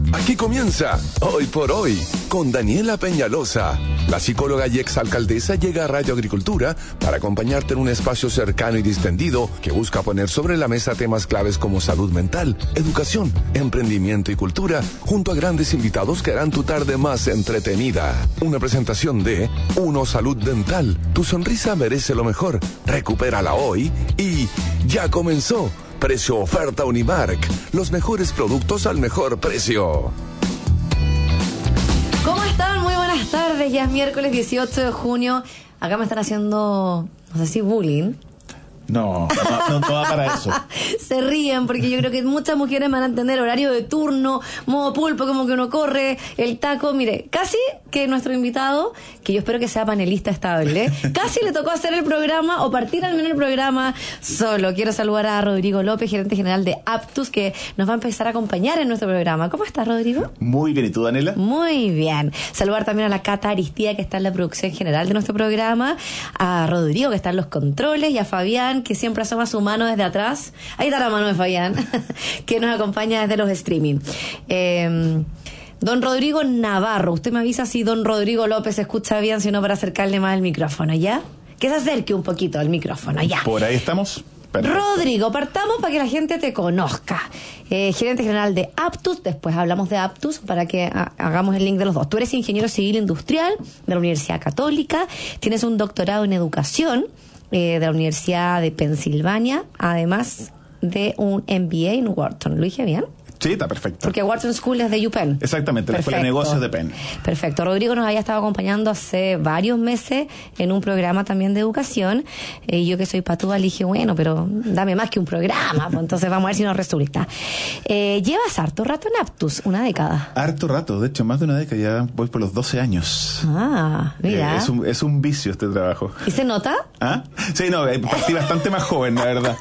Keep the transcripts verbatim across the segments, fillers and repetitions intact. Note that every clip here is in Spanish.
Aquí comienza Hoy por Hoy con Daniela Peñalosa. La psicóloga y exalcaldesa llega a Radio Agricultura para acompañarte en un espacio cercano y distendido que busca poner sobre la mesa temas claves como salud mental, educación, emprendimiento y cultura, junto a grandes invitados que harán tu tarde más entretenida. Una presentación de Uno Salud Dental. Tu sonrisa merece lo mejor. Recupérala hoy y ya comenzó. Precio oferta Unimark. Los mejores productos al mejor precio. ¿Cómo están? Muy buenas tardes. Ya es miércoles dieciocho de junio. Acá me están haciendo, no sé si bullying. No, no, no, no va para eso. Se ríen porque yo creo que muchas mujeres van a entender horario de turno, modo pulpo, como que uno corre, el taco. Mire, casi que nuestro invitado, que yo espero que sea panelista estable, casi le tocó hacer el programa o partir al menos el programa solo. Quiero saludar a Rodrigo López, gerente general de Aptus, que nos va a empezar a acompañar en nuestro programa. ¿Cómo estás, Rodrigo? Muy bien, ¿y tú, Daniela? Muy bien. Saludar también a la Cata Aristía, que está en la producción general de nuestro programa, a Rodrigo, que está en los controles, y a Fabián, que siempre asoma su mano desde atrás. Ahí está la mano de Fabián, que nos acompaña desde los streaming. Eh, don Rodrigo Navarro, usted me avisa si don Rodrigo López se escucha bien, si no, para acercarle más el micrófono, ¿ya? Que se acerque un poquito al micrófono, ¿ya? Por ahí estamos. Perfecto. Rodrigo, partamos para que la gente te conozca. Eh, gerente general de Aptus, después hablamos de Aptus para que ha, hagamos el link de los dos. Tú eres ingeniero civil industrial de la Universidad Católica, tienes un doctorado en educación eh, de la Universidad de Pensilvania, además de un M B A en Wharton. ¿Lo dije bien? Sí, está perfecto. Porque Wharton School es de UPenn. Exactamente, la Escuela de Negocios de Penn. Perfecto. Rodrigo nos había estado acompañando hace varios meses en un programa también de educación. Y eh, yo que soy patúa le dije, bueno, pero dame más que un programa. Pues entonces vamos a ver si nos resulta. Eh, llevas harto rato en Aptus, una década. Harto rato, de hecho, más de una década. Ya voy por los doce años. Ah, mira. Eh, es, un, es un vicio este trabajo. ¿Y se nota? ¿Ah? Sí, no, partí bastante más joven, la verdad.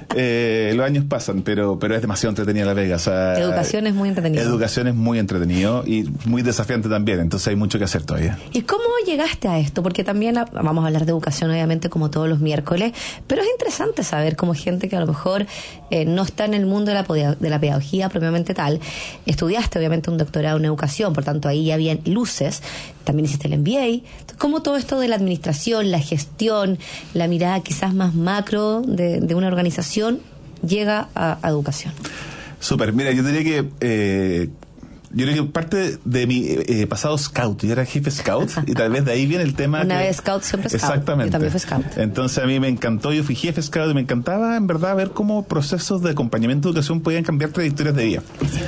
Eh, los años pasan, pero pero es demasiado entretenida la Vega. O sea, educación es muy entretenido. Educación es muy entretenido y muy desafiante también, entonces hay mucho que hacer todavía. ¿Y cómo llegaste a esto? Porque también vamos a hablar de educación, obviamente, como todos los miércoles, pero es interesante saber cómo gente que a lo mejor eh, no está en el mundo de la, de la pedagogía propiamente tal, estudiaste obviamente un doctorado en educación, por tanto ahí ya habían luces, también hiciste el M B A, cómo todo esto de la administración, la gestión, la mirada quizás más macro de, de una organización llega a, a educación. Súper, mira, yo diría que eh, yo creo que parte de mi eh, pasado scout, yo era jefe scout y tal vez de ahí viene el tema. Una que, vez scout, siempre scout. Exactamente. Yo también fui scout. Entonces a mí me encantó, yo fui jefe scout y me encantaba en verdad ver cómo procesos de acompañamiento de educación podían cambiar trayectorias de vida.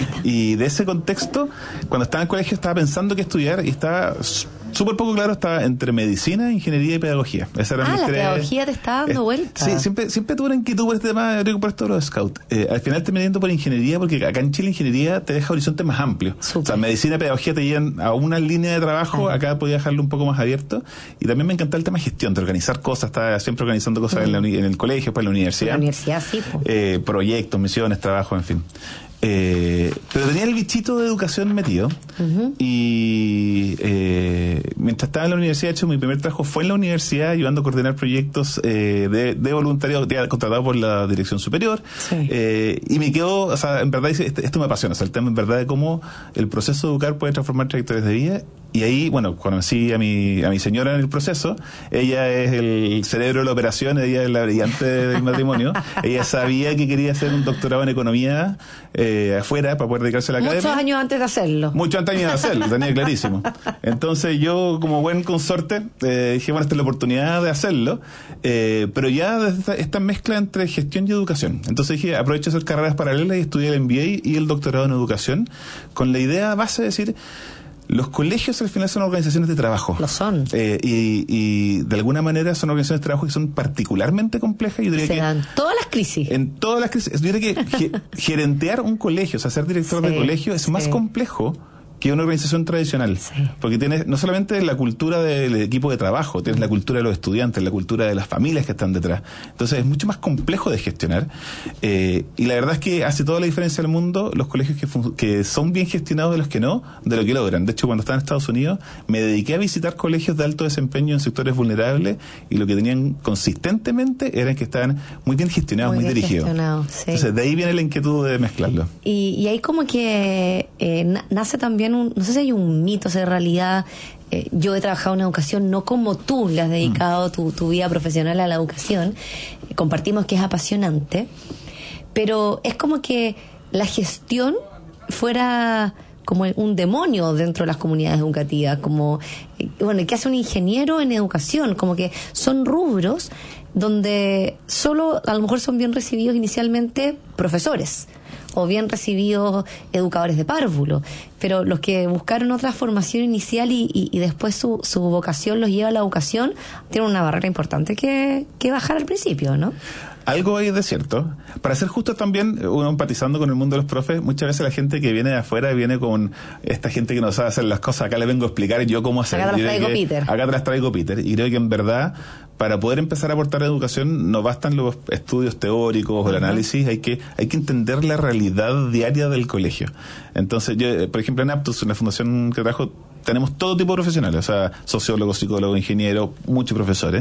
Y de ese contexto, cuando estaba en el colegio estaba pensando qué estudiar y estaba súper poco claro, estaba entre medicina, ingeniería y pedagogía. Esa era ah, mis la tres... pedagogía te está dando eh, vuelta. Sí, siempre, siempre tuve una inquietud por este tema, yo creo que por esto de los scouts. Eh, al final terminé yendo por ingeniería, porque acá en Chile ingeniería te deja horizontes más amplios. Super. O sea, medicina y pedagogía te llevan a una línea de trabajo, ah. acá podía dejarlo un poco más abierto. Y también me encantaba el tema de gestión, de organizar cosas, estaba siempre organizando cosas mm. en, la, en el colegio, después en la universidad. En la universidad, sí. Po. Eh, proyectos, misiones, trabajo, en fin. Eh, pero tenía el bichito de educación metido uh-huh. y eh, mientras estaba en la universidad, de hecho mi primer trabajo fue en la universidad ayudando a coordinar proyectos eh, de, de voluntariado contratado por la dirección superior sí. eh, y me quedó, o sea, en verdad esto, esto me apasiona, o sea, el tema en verdad de cómo el proceso de educar puede transformar trayectorias de vida. Y ahí, bueno, conocí a mi a mi señora en el proceso. Ella es el cerebro de la operación, ella es la brillante del matrimonio. Ella sabía que quería hacer un doctorado en economía eh, afuera para poder dedicarse a la academia. Muchos años antes de hacerlo. Muchos antes de hacerlo, tenía clarísimo. Entonces yo, como buen consorte, eh, dije, bueno, esta es la oportunidad de hacerlo. Eh, pero ya desde esta, esta mezcla entre gestión y educación. Entonces dije, aprovecho de hacer carreras paralelas y estudié el M B A y el doctorado en educación, con la idea base de decir... Los colegios al final son organizaciones de trabajo. Lo son. Eh, y, y de alguna manera son organizaciones de trabajo que son particularmente complejas. Yo diría Se que dan todas las crisis. En todas las crisis. Yo diría que ge- gerentear un colegio, o sea, ser director sí, de colegio es sí. más complejo que una organización tradicional, sí. porque tienes no solamente la cultura del equipo de trabajo, tienes la cultura de los estudiantes, la cultura de las familias que están detrás. Entonces es mucho más complejo de gestionar, eh, y la verdad es que hace toda la diferencia al mundo los colegios que, fun- que son bien gestionados de los que no, de lo que logran. De hecho, cuando estaba en Estados Unidos me dediqué a visitar colegios de alto desempeño en sectores vulnerables, y lo que tenían consistentemente era que estaban muy bien gestionados, muy, muy bien dirigidos. gestionado, sí. Entonces de ahí viene la inquietud de mezclarlo. Y, y ahí como que eh, na- nace también un, no sé si hay un mito, si en realidad eh, yo he trabajado en educación, no como tú le has dedicado mm. tu, tu vida profesional a la educación, eh, compartimos que es apasionante, pero es como que la gestión fuera como un demonio dentro de las comunidades educativas, como, eh, bueno, ¿qué hace un ingeniero en educación? Como que son rubros donde solo a lo mejor son bien recibidos inicialmente profesores, o bien recibidos educadores de párvulo, pero los que buscaron otra formación inicial y, y, y después su, su vocación los lleva a la educación, tienen una barrera importante que, que bajar al principio, ¿no? Algo hay de cierto. Para ser justo también, uno empatizando con el mundo de los profes, muchas veces la gente que viene de afuera viene con esta gente que no sabe hacer las cosas. Acá le vengo a explicar yo cómo hacer. Acá te las traigo que, Peter. Acá te las traigo Peter. Y creo que en verdad, para poder empezar a aportar educación, no bastan los estudios teóricos o el análisis, hay que hay que entender la realidad diaria del colegio. Entonces, yo, por ejemplo, en Aptus, en la fundación que trabajo, tenemos todo tipo de profesionales, o sea, sociólogos, psicólogos, ingenieros, muchos profesores,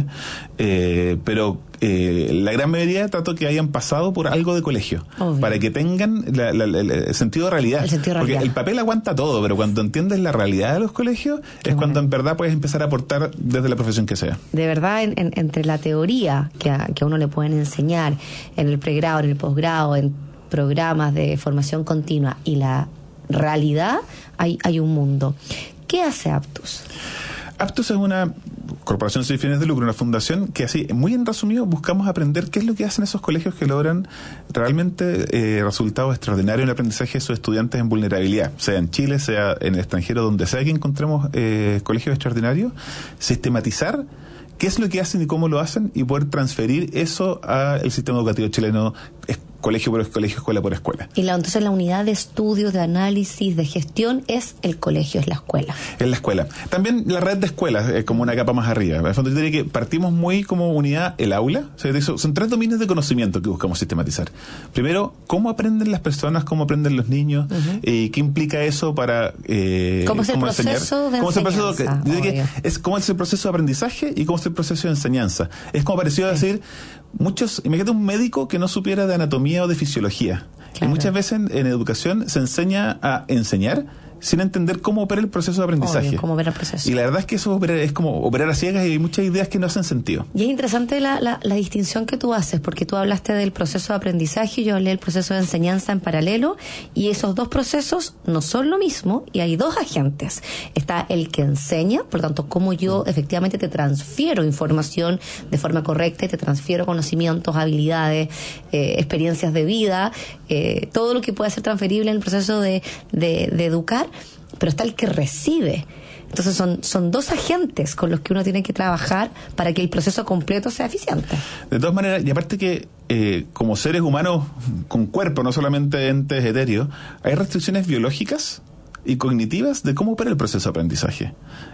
eh, pero eh, la gran mayoría trato que hayan pasado por algo de colegio, obvio, para que tengan la, la, la, el sentido de realidad. El sentido de porque realidad. El papel aguanta todo, pero cuando entiendes la realidad de los colegios, Qué es bueno. cuando en verdad puedes empezar a aportar desde la profesión que sea. De verdad, en, en, entre la teoría que a, que a uno le pueden enseñar en el pregrado, en el posgrado, en programas de formación continua y la realidad, hay, hay un mundo. ¿Qué hace Aptus? Aptus es una corporación sin fines de lucro, una fundación que, así, muy en resumido, buscamos aprender qué es lo que hacen esos colegios que logran realmente eh, resultados extraordinarios en el aprendizaje de sus estudiantes en vulnerabilidad, sea en Chile, sea en el extranjero, donde sea que encontremos eh, colegios extraordinarios, sistematizar qué es lo que hacen y cómo lo hacen y poder transferir eso al sistema educativo chileno, es colegio por colegio, escuela por escuela. Y la, entonces la unidad de estudios, de análisis, de gestión es el colegio, es la escuela. Es la escuela. También la red de escuelas es como una capa más arriba. En el fondo yo diría que partimos muy como unidad el aula. O sea, son tres dominios de conocimiento que buscamos sistematizar. Primero, cómo aprenden las personas, cómo aprenden los niños, uh-huh. eh, qué implica eso para eh, cómo es el cómo proceso enseñar? de ¿Cómo es el proceso, enseñanza? yo diría que es cómo es el proceso de aprendizaje y cómo es el proceso de enseñanza. Es como parecido sí. a decir, muchos, imagínate un médico que no supiera de anatomía o de fisiología. Claro. Y muchas veces en, en educación se enseña a enseñar sin entender cómo opera el proceso de aprendizaje. Obvio, cómo opera el proceso. Y la verdad es que eso operar, es como operar a ciegas y hay muchas ideas que no hacen sentido. Y es interesante la, la, la distinción que tú haces, porque tú hablaste del proceso de aprendizaje y yo hablé del proceso de enseñanza en paralelo, y esos dos procesos no son lo mismo y hay dos agentes. Está el que enseña, por lo tanto, cómo yo efectivamente te transfiero información de forma correcta y te transfiero conocimientos, habilidades, eh, experiencias de vida, eh, todo lo que pueda ser transferible en el proceso de, de, de educar. Pero está el que recibe. Entonces son, son dos agentes con los que uno tiene que trabajar para que el proceso completo sea eficiente. De todas maneras, y aparte que eh, como seres humanos con cuerpo, no solamente entes etéreos, hay restricciones biológicas y cognitivas de cómo opera el proceso de aprendizaje.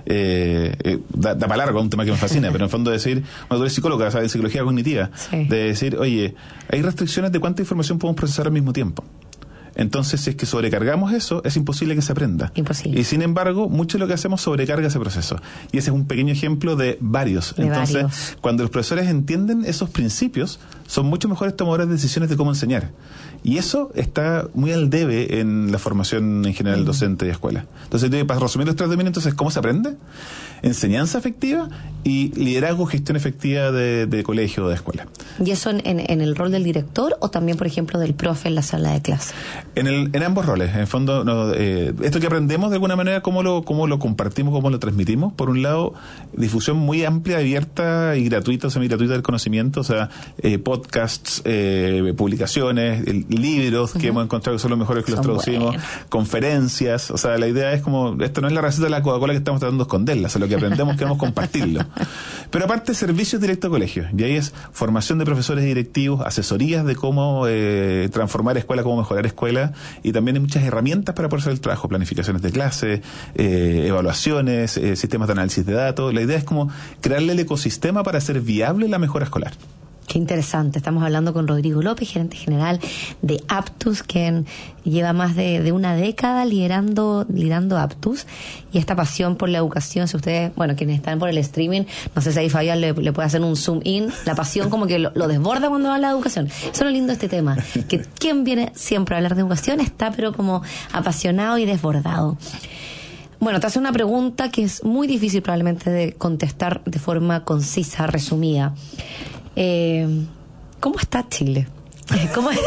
Eh, eh, da, da para largo, un tema que me fascina, pero en el fondo decir, bueno, tú eres psicóloga, ¿sabes? De psicología cognitiva, sí. de decir, oye, hay restricciones de cuánta información podemos procesar al mismo tiempo. Entonces, si es que sobrecargamos eso, es imposible que se aprenda. Imposible. Y sin embargo, mucho de lo que hacemos sobrecarga ese proceso. Y ese es un pequeño ejemplo de varios. De Entonces, varios. Cuando los profesores entienden esos principios, son mucho mejores tomadores de decisiones de cómo enseñar. Y eso está muy al debe en la formación en general docente y escuela. Entonces, para resumir los tres dominios, entonces, ¿cómo se aprende? Enseñanza efectiva y liderazgo, gestión efectiva de, de colegio o de escuela. ¿Y eso en, en, en el rol del director o también, por ejemplo, del profe en la sala de clase? En, el, en ambos roles. En el fondo, no, eh, esto que aprendemos, de alguna manera, cómo lo, cómo lo compartimos, cómo lo transmitimos. Por un lado, difusión muy amplia, abierta y gratuita o semi-gratuita del conocimiento, o sea, eh, podcasts, eh, publicaciones, el, libros uh-huh. que hemos encontrado que son los mejores que son los traducimos, buenos. Conferencias, o sea, la idea es como, esto no es la receta de la Coca-Cola que estamos tratando de esconderla, o sea, lo que aprendemos queremos compartirlo. Pero aparte, servicios directos a colegios, y ahí es formación de profesores y directivos, asesorías de cómo eh, transformar escuela, cómo mejorar escuela, escuela, y también hay muchas herramientas para poder hacer el trabajo, planificaciones de clases, eh, evaluaciones, eh, sistemas de análisis de datos. La idea es como crearle el ecosistema para hacer viable la mejora escolar. Qué interesante. Estamos hablando con Rodrigo López, gerente general de Aptus, quien lleva más de, de una década liderando, liderando Aptus, y esta pasión por la educación. Si ustedes, bueno, quienes están por el streaming, no sé si ahí Fabián le, le puede hacer un zoom in, la pasión como que lo, lo desborda cuando habla de educación. Eso es lo lindo de este tema, que quien viene siempre a hablar de educación está pero como apasionado y desbordado. Bueno, te hace una pregunta que es muy difícil probablemente de contestar de forma concisa, resumida. Eh, ¿Cómo está Chile? ¿Cómo es?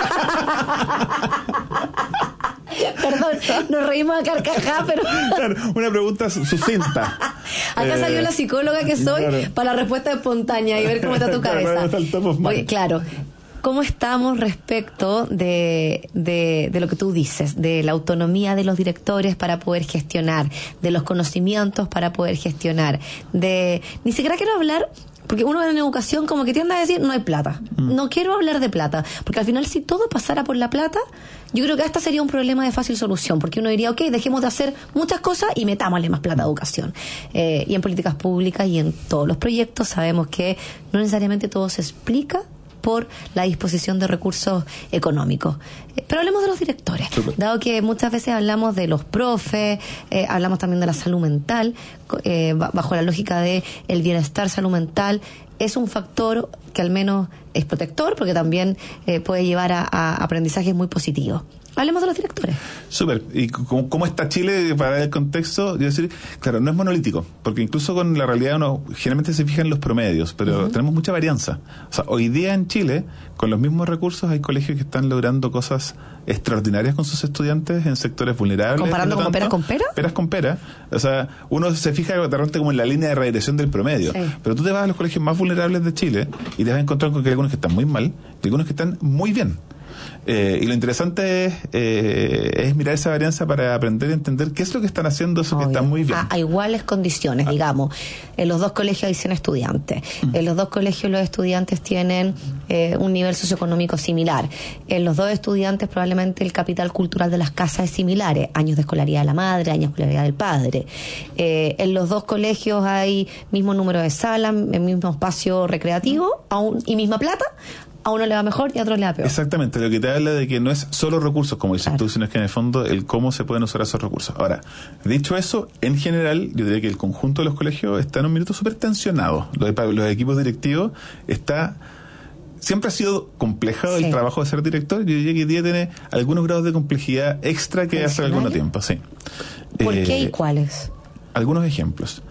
Perdón, nos reímos a carcajá, pero... Claro, una pregunta sucinta. Acá eh, salió la psicóloga que soy, claro, para la respuesta espontánea y ver cómo está tu cabeza. Oye, claro, ¿cómo estamos respecto de, de, de lo que tú dices, de la autonomía de los directores para poder gestionar, de los conocimientos para poder gestionar, de... Ni siquiera quiero hablar... Porque uno en educación como que tiende a decir, no hay plata. Mm. No quiero hablar de plata. Porque al final, si todo pasara por la plata, yo creo que esta sería un problema de fácil solución. Porque uno diría, ok, dejemos de hacer muchas cosas y metámosle más plata a educación. Eh, y en políticas públicas y en todos los proyectos sabemos que no necesariamente todo se explica por la disposición de recursos económicos. Eh, pero hablemos de los directores. Super. Dado que muchas veces hablamos de los profes, eh, hablamos también de la salud mental, eh, bajo la lógica de el bienestar, salud mental, es un factor que al menos es protector, porque también eh, puede llevar a, a aprendizajes muy positivos. Hablemos de los directores. Súper. ¿Y cómo, cómo está Chile para dar el contexto? Yo decir, claro, no es monolítico, porque incluso con la realidad uno generalmente se fija en los promedios, pero uh-huh. tenemos mucha varianza. O sea, hoy día en Chile, con los mismos recursos, hay colegios que están logrando cosas extraordinarias con sus estudiantes en sectores vulnerables. ¿Comparando como peras con pera? Peras con pera. O sea, uno se fija de repente como en la línea de regresión del promedio. Sí. Pero tú te vas a los colegios más vulnerables de Chile y te vas a encontrar con que hay algunos que están muy mal y algunos que están muy bien. Eh, y lo interesante es, eh, es mirar esa varianza para aprender a entender qué es lo que están haciendo eso. Obvio. Que está muy bien. A, a iguales condiciones, ah. digamos. En los dos colegios hay cien estudiantes. Mm. En los dos colegios los estudiantes tienen eh, un nivel socioeconómico similar. En los dos estudiantes probablemente el capital cultural de las casas es similar. Años de escolaridad de la madre, años de escolaridad del padre. Eh, en los dos colegios hay mismo número de salas, el mismo espacio recreativo aún, y misma plata. A uno le va mejor y a otro le va peor. Exactamente, lo que te habla de que no es solo recursos, como dices claro. tú, sino es que en el fondo el cómo se pueden usar esos recursos. Ahora, dicho eso, en general, yo diría que el conjunto de los colegios está en un minuto súper tensionado. Los, los equipos directivos está... Siempre ha sido complejado sí. el trabajo de ser director. Yo diría que hoy día tiene algunos grados de complejidad extra que hace algún tiempo, sí. ¿Por eh, qué y cuáles? Algunos ejemplos.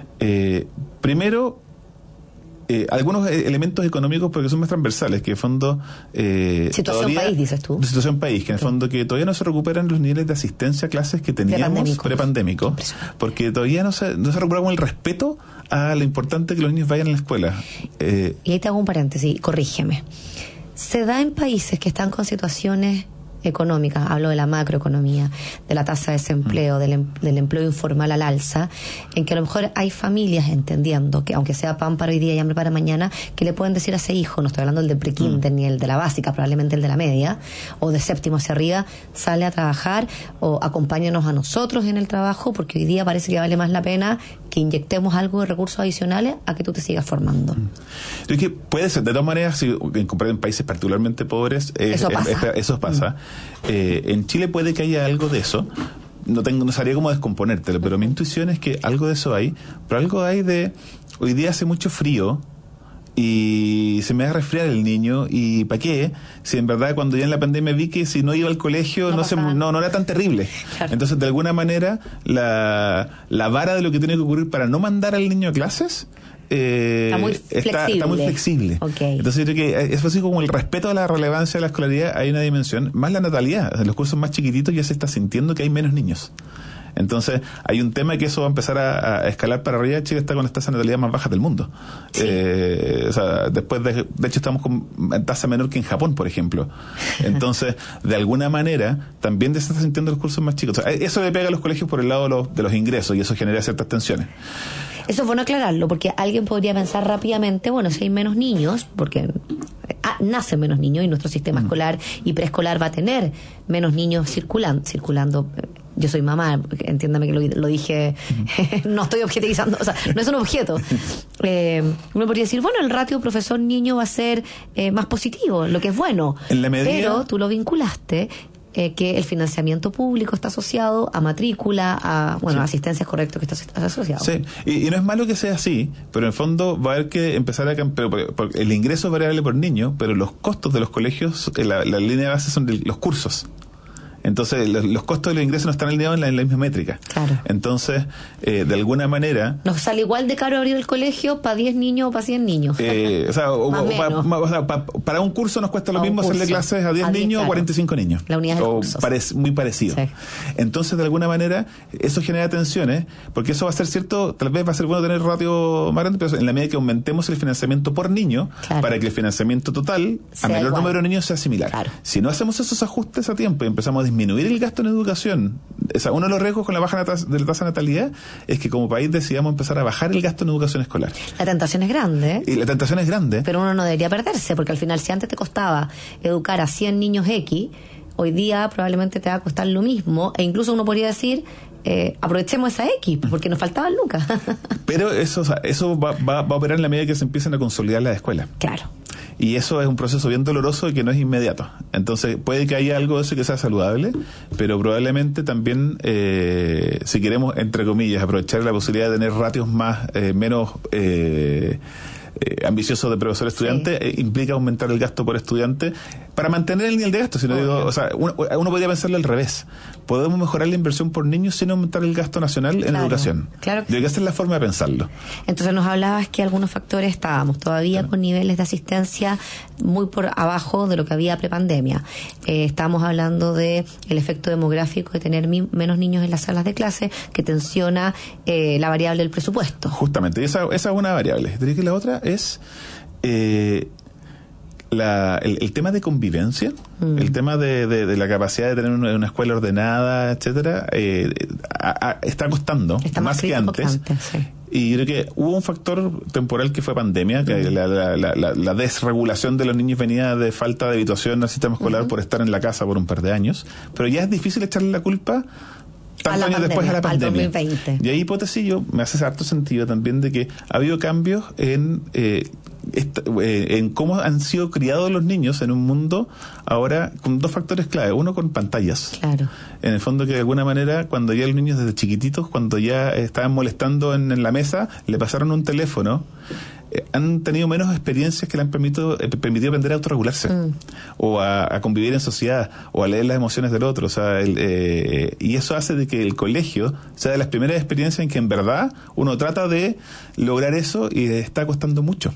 Eh, primero... Eh, algunos elementos económicos porque son más transversales, que en fondo... Eh, situación todavía, país, dices tú. Situación país, que en el fondo que todavía no se recuperan los niveles de asistencia a clases que teníamos prepandémico, porque todavía no se, no se recupera con el respeto a lo importante que los niños vayan a la escuela. Eh, y ahí te hago un paréntesis, corrígeme. Se da en países que están con situaciones económica, hablo de la macroeconomía, de la tasa de desempleo, del, em, del empleo informal al alza, en que a lo mejor hay familias entendiendo que aunque sea pan para hoy día y hambre para mañana, que le pueden decir a ese hijo, no estoy hablando del de pre-kinder mm. ni el de la básica, probablemente el de la media, o de séptimo hacia arriba, sale a trabajar o acompáñanos a nosotros en el trabajo, porque hoy día parece que vale más la pena que inyectemos algo de recursos adicionales a que tú te sigas formando. Mm. Es que puede ser, de todas maneras, si comparado en países particularmente pobres, eh, eso pasa. Eh, eso pasa. Mm. Eh, en Chile puede que haya algo de eso. No tengo, no sabría cómo descomponértelo, pero mi intuición es que algo de eso hay. Pero algo hay de, hoy día hace mucho frío y se me va a resfriar el niño, y ¿para qué? Si en verdad cuando ya en la pandemia vi que si no iba al colegio no no, se, no, no era tan terrible. Claro. Entonces de alguna manera la, la vara de lo que tiene que ocurrir para no mandar al niño a clases Eh, está muy flexible. Está, está muy flexible. Okay. Entonces yo creo que es así como el respeto a la relevancia de la escolaridad, hay una dimensión, más la natalidad. En los cursos más chiquititos ya se está sintiendo que hay menos niños. Entonces hay un tema que eso va a empezar a, a escalar para arriba. Chile está con las tasas de natalidad más bajas del mundo. Sí. Eh, o sea, después de, de hecho estamos con tasa menor que en Japón, por ejemplo. Entonces, de alguna manera, también se está sintiendo los cursos más chicos. O sea, eso le pega a los colegios por el lado de los, de los ingresos, y eso genera ciertas tensiones. Eso es bueno aclararlo, porque alguien podría pensar rápidamente, bueno, si hay menos niños, porque nacen menos niños y nuestro sistema mm. escolar y preescolar va a tener menos niños circulando, circulando. Yo soy mamá, entiéndame que lo, lo dije, mm. no estoy objetivizando, o sea, no es un objeto. Eh, uno podría decir, bueno, el ratio profesor-niño va a ser eh, más positivo, lo que es bueno. En la medida... Pero tú lo vinculaste eh, que el financiamiento público está asociado a matrícula, a, bueno, sí. asistencia, es correcto que está asociado. Sí, y, y no es malo que sea así, pero en el fondo va a haber que empezar a cambiar, el ingreso es variable por niño, pero los costos de los colegios, la, la línea de base son de los cursos. Entonces, los, los costos de los ingresos no están alineados en la, en la misma métrica. Claro. Entonces, eh, de alguna manera... Nos sale igual de caro abrir el colegio para diez niños o para cien niños. Eh, o sea, o, o, pa, o sea pa, para un curso nos cuesta lo mismo hacerle clases a diez niños o cuarenta y cinco niños. La unidad de o cursos. Parec, muy parecido. Sí. Entonces, de alguna manera, eso genera tensiones, porque eso va a ser cierto, tal vez va a ser bueno tener ratio más grande, pero en la medida que aumentemos el financiamiento por niño, claro. para que el financiamiento total, sea a menor igual. número de niños, sea similar. Claro. Si no hacemos esos ajustes a tiempo y empezamos a disminuir el gasto en educación, o sea, uno de los riesgos con la baja de la tasa de natalidad es que como país decidamos empezar a bajar el gasto en educación escolar. La tentación es grande. ¿eh? Y la tentación es grande. Pero uno no debería perderse, porque al final si antes te costaba educar a cien niños X, hoy día probablemente te va a costar lo mismo, e incluso uno podría decir, eh, aprovechemos esa X, porque nos faltaban lucas. Pero eso, o sea, eso va, va, va a operar en la medida que se empiecen a consolidar las escuelas. Claro. Y eso es un proceso bien doloroso y que no es inmediato. Entonces, puede que haya algo de eso que sea saludable, pero probablemente también, eh, si queremos, entre comillas, aprovechar la posibilidad de tener ratios más, eh, menos... Eh, Eh, ambicioso de profesor estudiante, sí. eh, implica aumentar el gasto por estudiante para mantener el nivel de gasto. Si no digo, o sea, uno, uno podría pensarlo al revés. Podemos mejorar la inversión por niño sin aumentar el gasto nacional en claro, educación. Claro que Yo creo que esa es la forma de pensarlo. Entonces nos hablabas que algunos factores estábamos todavía claro. con niveles de asistencia muy por abajo de lo que había prepandemia. Eh, estábamos hablando de el efecto demográfico de tener mi, menos niños en las salas de clase que tensiona eh, la variable del presupuesto. Justamente, esa, esa es una variable. Diría que la otra es eh, la, el, el tema de convivencia, mm. el tema de, de, de la capacidad de tener una, una escuela ordenada, etcétera, eh, a, a, está costando está más, más que antes. Que antes sí. Y creo que hubo un factor temporal que fue pandemia, que mm. la, la, la, la desregulación de los niños venía de falta de habituación al sistema escolar mm. por estar en la casa por un par de años, pero ya es difícil echarle la culpa tantos años después de la pandemia. dos mil veinte. Y ahí hipótesis yo me hace harto sentido también de que ha habido cambios en eh, esta, eh, en cómo han sido criados los niños en un mundo ahora con dos factores clave. Uno, con pantallas. Claro. En el fondo que de alguna manera cuando ya los niños desde chiquititos, cuando ya estaban molestando en, en la mesa, le pasaron un teléfono, eh, han tenido menos experiencias que le han permitido, eh, permitido aprender a autorregularse mm. o a, a convivir en sociedad o a leer las emociones del otro. O sea, el, eh, y eso hace de que el colegio sea de las primeras experiencias en que en verdad uno trata de lograr eso y está costando mucho.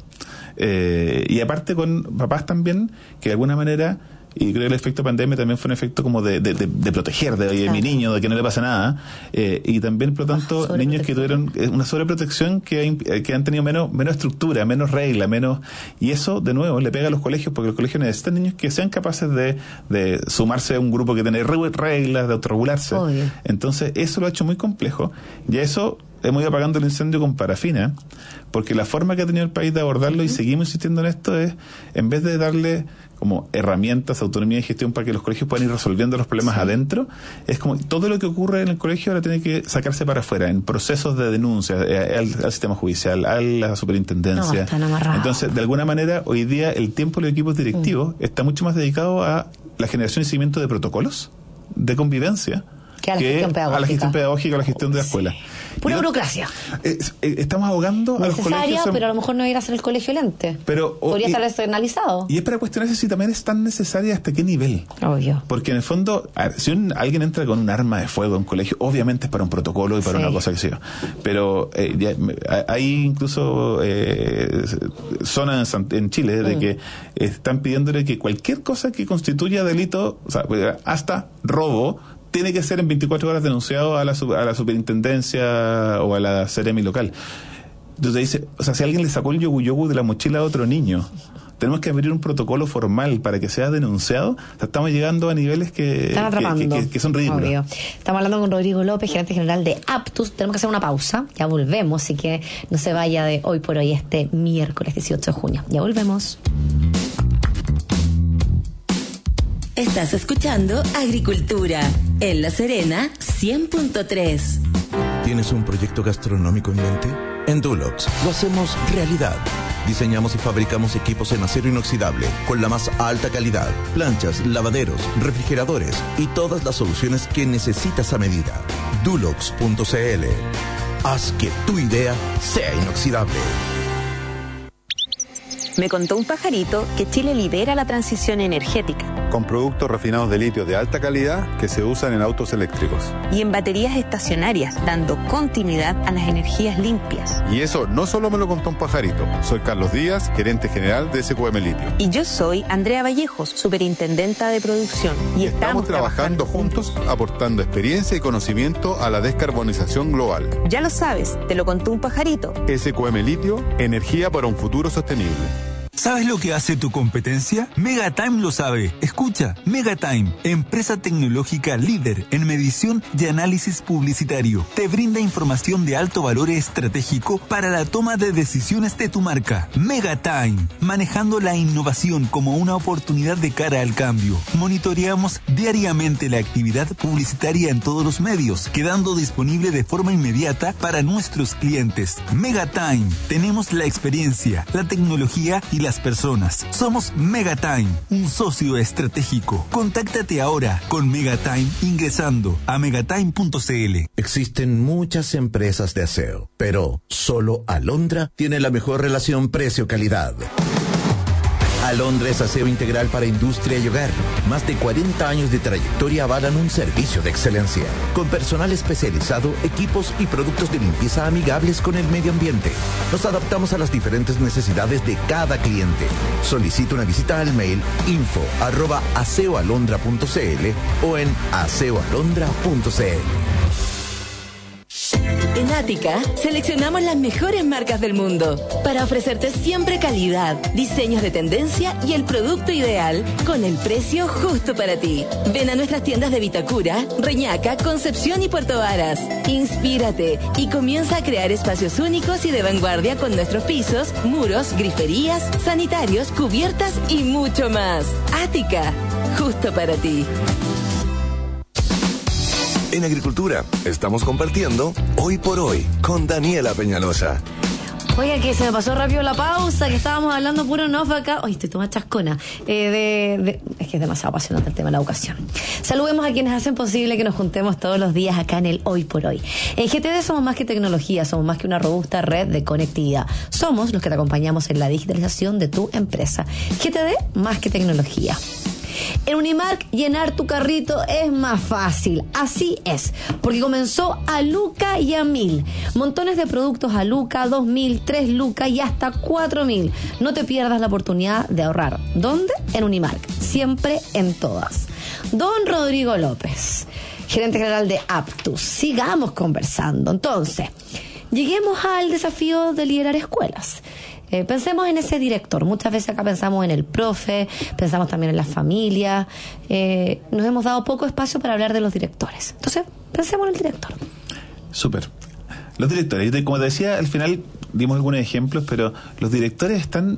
Eh, y aparte con papás también que de alguna manera, y creo que el efecto pandemia también fue un efecto como de, de, de, de proteger de, de mi niño, de que no le pasa nada, eh, y también por lo tanto oh, niños que tuvieron una sobreprotección que, que han tenido menos menos estructura, menos regla, menos, y eso de nuevo le pega a los colegios, porque los colegios necesitan niños que sean capaces de, de sumarse a un grupo que tiene reglas, de autorregularse. Obvio. Entonces eso lo ha hecho muy complejo, y a eso hemos ido apagando el incendio con parafina, porque la forma que ha tenido el país de abordarlo, uh-huh. y seguimos insistiendo en esto, es en vez de darle como herramientas, autonomía y gestión para que los colegios puedan ir resolviendo los problemas sí. adentro, es como todo lo que ocurre en el colegio ahora tiene que sacarse para afuera, en procesos de denuncia eh, al, al sistema judicial, a la superintendencia. No, están amarrados. Entonces, de alguna manera, hoy día el tiempo de los equipos directivos uh-huh. está mucho más dedicado a la generación y seguimiento de protocolos de convivencia, que a la, que a la gestión pedagógica, a la gestión de la escuela. Pura burocracia. Eh, eh, estamos ahogando a los colegios. Necesaria, pero a lo mejor no ir a hacer el colegio lente. Pero, podría y, estar externalizado. Y es para cuestionarse si también es tan necesaria hasta qué nivel. Obvio. Porque en el fondo, a ver, si un, alguien entra con un arma de fuego en un colegio, obviamente es para un protocolo y para sí. una cosa que sea. Pero eh, ya, hay incluso eh, zonas en, en Chile de mm. que están pidiéndole que cualquier cosa que constituya delito, o sea, hasta robo, tiene que ser en veinticuatro horas denunciado a la, a la superintendencia o a la Seremi local. Entonces dice, o sea, si alguien le sacó el yogu yogu de la mochila a otro niño, tenemos que abrir un protocolo formal para que sea denunciado. O sea, estamos llegando a niveles que, que, que, que son ridículos. Obvio. Estamos hablando con Rodrigo López, gerente general de Aptus. Tenemos que hacer una pausa, ya volvemos, así que no se vaya de hoy por hoy este miércoles dieciocho de junio. Ya volvemos. Estás escuchando Agricultura en La Serena cien punto tres. ¿Tienes un proyecto gastronómico en mente? En Dulux lo hacemos realidad. Diseñamos y fabricamos equipos en acero inoxidable con la más alta calidad, planchas, lavaderos, refrigeradores y todas las soluciones que necesitas a medida. Dulux punto c l. Haz que tu idea sea inoxidable. Me contó un pajarito que Chile lidera la transición energética. Con productos refinados de litio de alta calidad que se usan en autos eléctricos. Y en baterías estacionarias, dando continuidad a las energías limpias. Y eso no solo me lo contó un pajarito. Soy Carlos Díaz, gerente general de S Q M Litio. Y yo soy Andrea Vallejos, superintendenta de producción. Y estamos, estamos trabajando, trabajando juntos, juntos, aportando experiencia y conocimiento a la descarbonización global. Ya lo sabes, te lo contó un pajarito. S Q M Litio, energía para un futuro sostenible. ¿Sabes lo que hace tu competencia? Megatime lo sabe. Escucha, Megatime, empresa tecnológica líder en medición y análisis publicitario. Te brinda información de alto valor estratégico para la toma de decisiones de tu marca. Megatime, manejando la innovación como una oportunidad de cara al cambio. Monitoreamos diariamente la actividad publicitaria en todos los medios, quedando disponible de forma inmediata para nuestros clientes. Megatime, tenemos la experiencia, la tecnología y las personas. Somos Megatime, un socio estratégico. Contáctate ahora con Megatime ingresando a megatime punto c l. Existen muchas empresas de aseo, pero solo Alondra tiene la mejor relación precio-calidad. Alondra es aseo integral para industria y hogar. Más de cuarenta años de trayectoria avalan un servicio de excelencia. Con personal especializado, equipos y productos de limpieza amigables con el medio ambiente. Nos adaptamos a las diferentes necesidades de cada cliente. Solicita una visita al mail info arroba aseoalondra punto c l o en aseoalondra punto c l. En Ática, seleccionamos las mejores marcas del mundo para ofrecerte siempre calidad, diseños de tendencia y el producto ideal con el precio justo para ti. Ven a nuestras tiendas de Vitacura, Reñaca, Concepción y Puerto Varas. Inspírate y comienza a crear espacios únicos y de vanguardia con nuestros pisos, muros, griferías, sanitarios, cubiertas y mucho más. Ática, justo para ti. En Agricultura estamos compartiendo Hoy por Hoy con Daniela Peñalosa. Oiga, que se me pasó rápido la pausa, que estábamos hablando puro no acá. Oye, estoy tomando chascona. Eh, de, de, es que es demasiado apasionante el tema de la educación. Saludemos a quienes hacen posible que nos juntemos todos los días acá en el Hoy por Hoy. En G T D somos más que tecnología, somos más que una robusta red de conectividad. Somos los que te acompañamos en la digitalización de tu empresa. G T D, más que tecnología. En Unimark, llenar tu carrito es más fácil. Así es, porque comenzó a Luca y a Mil. Montones de productos a Luca, dos mil, tres Luca y hasta cuatro mil. No te pierdas la oportunidad de ahorrar. ¿Dónde? En Unimark. Siempre en todas. Don Rodrigo López, gerente general de Aptus. Sigamos conversando. Entonces, lleguemos al desafío de liderar escuelas. Eh, pensemos en ese director. Muchas veces acá pensamos en el profe, pensamos también en la familia. Eh, nos hemos dado poco espacio para hablar de los directores. Entonces, pensemos en el director. Súper. Los directores, como te decía, al final dimos algunos ejemplos, pero los directores están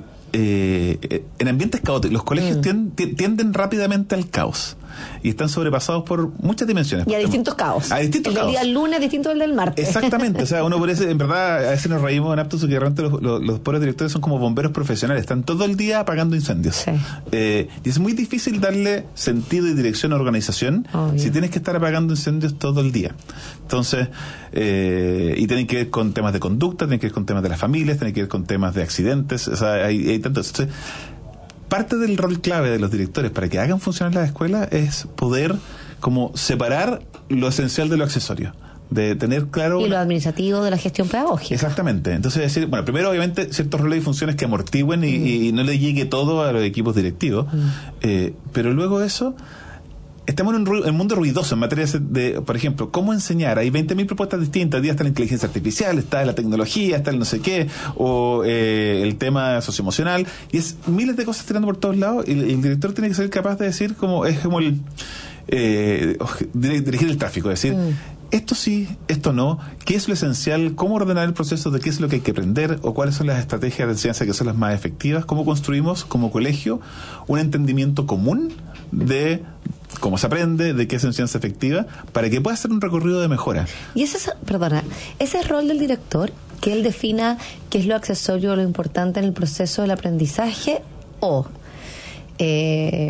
eh, en ambientes caóticos. Los colegios mm. tienden, tienden rápidamente al caos. Y están sobrepasados por muchas dimensiones. Y a distintos caos. A distintos el caos. El día lunes distinto del del martes. Exactamente. O sea, uno por eso, en verdad, a veces nos reímos en Aptus que realmente los, los, los pobres directores son como bomberos profesionales. Están todo el día apagando incendios. Sí. Eh, y es muy difícil darle sentido y dirección a organización Obvio. si tienes que estar apagando incendios todo el día. Entonces, eh, y tienen que ver con temas de conducta, tienen que ver con temas de las familias, tienen que ver con temas de accidentes. O sea, hay, hay tantos. Entonces, parte del rol clave de los directores para que hagan funcionar las escuelas es poder como separar lo esencial de lo accesorio, de tener claro... Y lo administrativo de la gestión pedagógica. Exactamente. Entonces, decir, bueno, primero obviamente ciertos roles y funciones que amortigüen y, mm. y no le llegue todo a los equipos directivos, mm. eh, pero luego eso... Estamos en un, en un mundo ruidoso en materia de, por ejemplo, cómo enseñar. Hay veinte mil propuestas distintas. Hoy día está la inteligencia artificial, está la tecnología, está el no sé qué, o eh, el tema socioemocional. Y es miles de cosas tirando por todos lados. Y el, el director tiene que ser capaz de decir, como es como el eh, dirigir el tráfico, decir... Mm. Esto sí, esto no, qué es lo esencial, cómo ordenar el proceso de qué es lo que hay que aprender o cuáles son las estrategias de enseñanza que son las más efectivas, cómo construimos como colegio un entendimiento común de cómo se aprende, de qué es enseñanza efectiva, para que pueda hacer un recorrido de mejora. Y ese es, perdona, ese es rol del director, que él defina qué es lo accesorio o lo importante en el proceso del aprendizaje, o eh,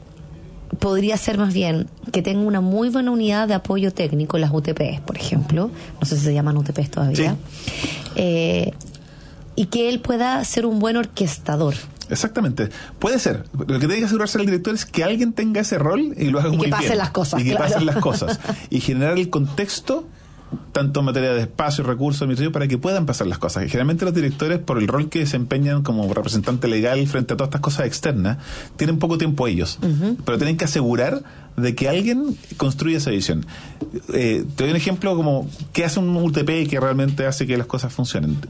podría ser más bien que tenga una muy buena unidad de apoyo técnico, las U T Ps, por ejemplo, no sé si se llaman U T Ps todavía, sí. eh, y que él pueda ser un buen orquestador. Exactamente, puede ser. Lo que tiene que asegurarse el director es que alguien tenga ese rol y lo haga y muy bien. Y que pasen las cosas. Y que claro. pasen las cosas. Y generar el contexto, tanto en materia de espacio, recursos, administrativos, para que puedan pasar las cosas. Y generalmente los directores, por el rol que desempeñan como representante legal frente a todas estas cosas externas, tienen poco tiempo ellos. Uh-huh. Pero tienen que asegurar de que alguien construya esa visión. Eh, te doy un ejemplo como ¿qué hace un U T P que realmente hace que las cosas funcionen?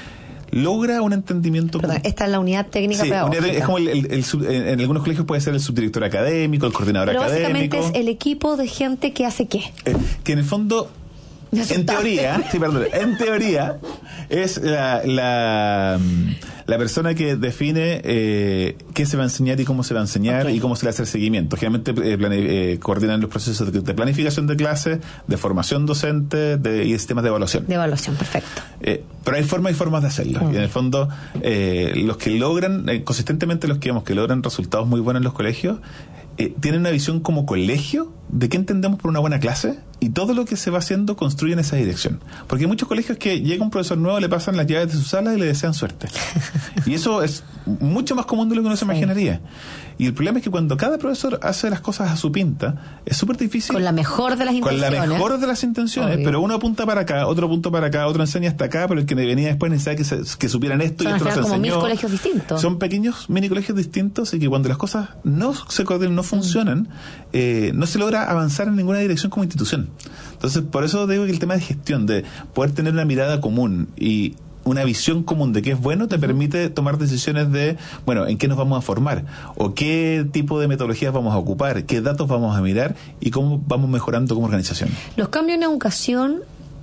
Logra un entendimiento. Perdón, esta es la unidad técnica sí, pedagógica. Es como el, el, el sub, en algunos colegios puede ser el subdirector académico, el coordinador Pero académico. Básicamente es el equipo de gente que hace qué. Eh, que en el fondo, en teoría, sí, perdón, en teoría es la, la, la persona que define eh, qué se va a enseñar y cómo se va a enseñar, okay, y cómo se le hace el seguimiento. Generalmente eh, plane, eh, coordinan los procesos de, de planificación de clases, de formación docente de, y sistemas de evaluación. De evaluación, perfecto. Eh, pero hay formas y formas de hacerlo. Uh-huh. Y en el fondo, eh, los que logran, eh, consistentemente los que vemos que logran resultados muy buenos en los colegios, eh, tienen una visión como colegio de qué entendemos por una buena clase, y todo lo que se va haciendo construye en esa dirección. Porque hay muchos colegios que llega un profesor nuevo, le pasan las llaves de su sala y le desean suerte. Y eso es mucho más común de lo que uno se imaginaría. Y el problema es que cuando cada profesor hace las cosas a su pinta, es súper difícil. Con la mejor de las intenciones. Con la mejor de las intenciones, obvio, pero uno apunta para acá, otro apunta para acá, otro enseña hasta acá, pero el que venía después necesitaba que, se, que supieran esto. Son y esto los como enseñó. Mil colegios distintos. Son pequeños mini colegios distintos, y que cuando las cosas no se coordinan, no funcionan, mm. eh, no se logra avanzar en ninguna dirección como institución. Entonces, por eso digo que el tema de gestión, de poder tener una mirada común y una visión común de qué es bueno, te permite tomar decisiones de, bueno, en qué nos vamos a formar, o qué tipo de metodologías vamos a ocupar, qué datos vamos a mirar y cómo vamos mejorando como organización. Los cambios en educación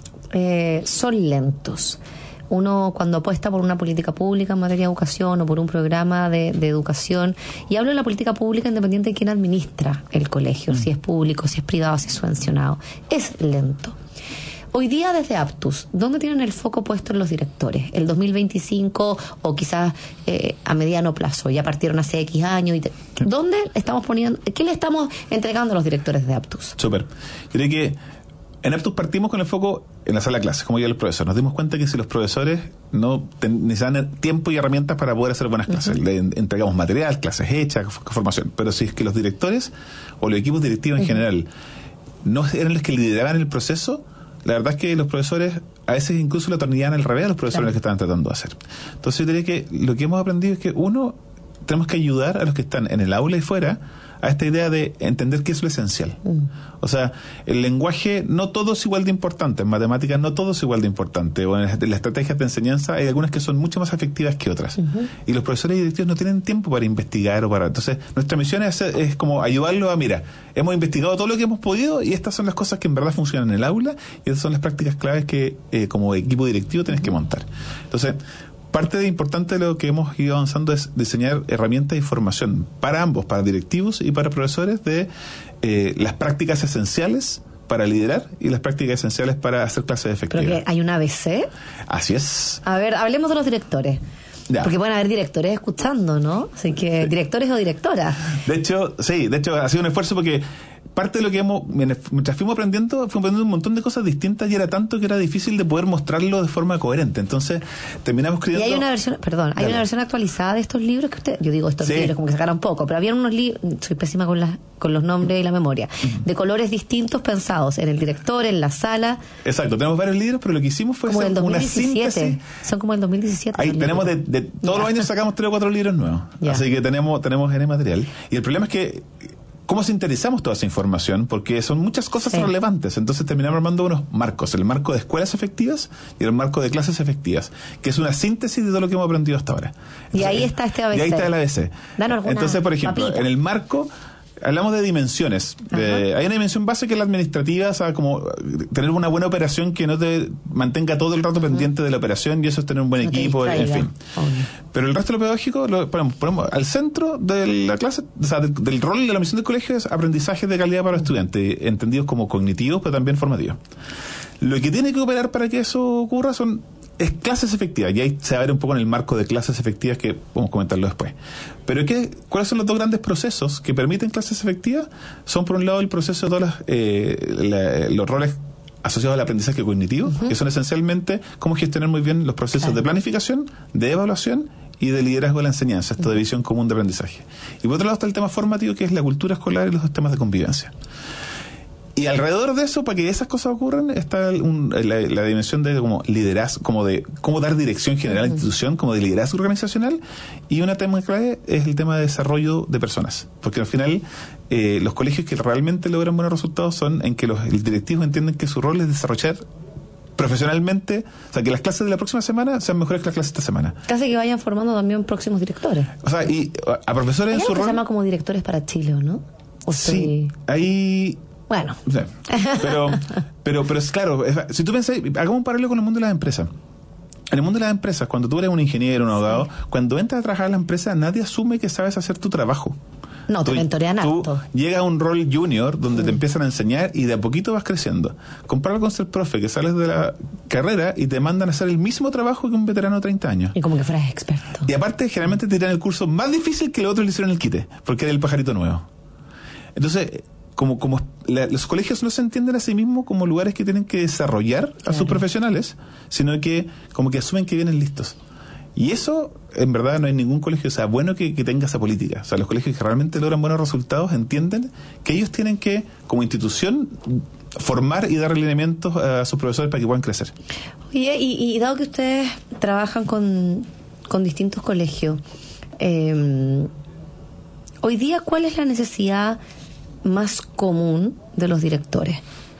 eh, son lentos. Uno, cuando apuesta por una política pública en materia de educación o por un programa de, de educación, y hablo de la política pública independiente de quién administra el colegio, mm. si es público, si es privado, si es subvencionado, es lento. Hoy día desde Aptus, ¿dónde tienen el foco puesto en los directores? ¿El dos mil veinticinco o quizás eh, a mediano plazo? Ya partieron hace X años. Y te, ¿Dónde estamos poniendo, qué le estamos entregando a los directores de Aptus? Súper. Creo que en Aptus partimos con el foco en la sala de clases, como ya los profesores. Nos dimos cuenta que si los profesores no ten, necesitan tiempo y herramientas para poder hacer buenas clases, uh-huh, le en, entregamos material, clases hechas, formación. Pero si es que los directores o los equipos directivos en uh-huh. general no eran los que lideraban el proceso, la verdad es que los profesores a veces incluso lo atornillaban al revés a los profesores, claro, que estaban tratando de hacer. Entonces yo diría que lo que hemos aprendido es que uno, tenemos que ayudar a los que están en el aula y fuera a esta idea de entender qué es lo esencial. Mm. O sea, el lenguaje no todo es igual de importante, en matemáticas no todo es igual de importante, o en las, en las estrategias de enseñanza hay algunas que son mucho más efectivas que otras. Uh-huh. Y los profesores y directivos no tienen tiempo para investigar o para... Entonces, nuestra misión es, es como ayudarlos a, mira, hemos investigado todo lo que hemos podido y estas son las cosas que en verdad funcionan en el aula y estas son las prácticas claves que eh, como equipo directivo tienes que montar. Entonces, parte de importante de lo que hemos ido avanzando es diseñar herramientas de formación para ambos, para directivos y para profesores, de eh, las prácticas esenciales para liderar y las prácticas esenciales para hacer clases efectivas. ¿Pero que hay una A B C? Así es. A ver, hablemos de los directores. Ya. Porque pueden haber directores escuchando, ¿no? Así que, sí. ¿Directores o directoras? De hecho, sí, de hecho ha sido un esfuerzo porque parte de lo que hemos, mientras fuimos aprendiendo, fuimos aprendiendo un montón de cosas distintas y era tanto que era difícil de poder mostrarlo de forma coherente. Entonces, terminamos creyendo... Y hay una versión, perdón, hay Dale. una versión actualizada de estos libros que usted, yo digo estos sí. libros como que sacaron poco, pero había unos libros, soy pésima con las con los nombres y la memoria, uh-huh. de colores distintos pensados en el director, en la sala. Exacto, tenemos varios libros, pero lo que hicimos fue como hacer del una síntesis. Son como el dos mil diecisiete. Ahí tenemos de, de todos ya. los años sacamos tres o cuatro libros nuevos. Ya. Así que tenemos tenemos N material. Y el problema es que ¿cómo sintetizamos toda esa información? Porque son muchas cosas sí. relevantes. Entonces terminamos armando unos marcos. El marco de escuelas efectivas y el marco de clases efectivas, que es una síntesis de todo lo que hemos aprendido hasta ahora. Entonces, y ahí está este A B C. Y ahí está el A B C. Danos alguna Entonces, por ejemplo, papita. En el marco hablamos de dimensiones. Eh, hay una dimensión base que es la administrativa, o sea, como tener una buena operación que no te mantenga todo el rato uh-huh. pendiente de la operación, y eso es tener un buen no equipo, en fin. Obvio. Pero el resto de lo pedagógico lo ponemos, ponemos al centro de la clase, o sea, de, del rol y de la misión del colegio es aprendizaje de calidad para los estudiantes, entendidos como cognitivos, pero también formativos. Lo que tiene que operar para que eso ocurra son es clases efectivas, y ahí se va a ver un poco en el marco de clases efectivas que vamos a comentarlo después. Pero ¿qué, ¿cuáles son los dos grandes procesos que permiten clases efectivas? Son por un lado el proceso de todos las, eh, la, los roles asociados al aprendizaje cognitivo, uh-huh. que son esencialmente cómo gestionar muy bien los procesos claro. de planificación, de evaluación y de liderazgo de la enseñanza, esta uh-huh. división común de aprendizaje. Y por otro lado está el tema formativo, que es la cultura escolar y los sistemas de convivencia. Y alrededor de eso, para que esas cosas ocurran, está un, la, la dimensión de como liderazgo, como de cómo dar dirección general a la institución, como de liderazgo organizacional, y un tema clave es el tema de desarrollo de personas, porque al final eh, los colegios que realmente logran buenos resultados son en que los directivos entienden que su rol es desarrollar profesionalmente, o sea, que las clases de la próxima semana sean mejores que las clases de esta semana. Casi que vayan formando también próximos directores. O sea, y a profesores en su rol... se llama como directores para Chile, ¿no? ¿O sí, estoy... hay... Bueno. Sí. Pero, pero, pero es claro, es, si tú pensás, hagamos un paralelo con el mundo de las empresas. En el mundo de las empresas, cuando tú eres un ingeniero, un abogado, sí. cuando entras a trabajar en la empresa, nadie asume que sabes hacer tu trabajo. No, te mentorean harto. Llega a un rol junior donde mm. te empiezan a enseñar y de a poquito vas creciendo. Compáralo con ser profe, que sales de la carrera y te mandan a hacer el mismo trabajo que un veterano de treinta años. Y como que fueras experto. Y aparte, generalmente te tiran el curso más difícil que los otros le hicieron el quite, porque era el pajarito nuevo. Entonces... Como, como la, los colegios no se entienden a sí mismos como lugares que tienen que desarrollar a claro. sus profesionales, sino que como que asumen que vienen listos. Y eso, en verdad, no hay ningún colegio, o sea, bueno que, que tenga esa política. O sea, los colegios que realmente logran buenos resultados entienden que ellos tienen que, como institución, formar y dar alineamientos a sus profesores para que puedan crecer. Oye, y, y dado que ustedes trabajan con, con distintos colegios, eh, hoy día, ¿cuál es la necesidad más común de los directores?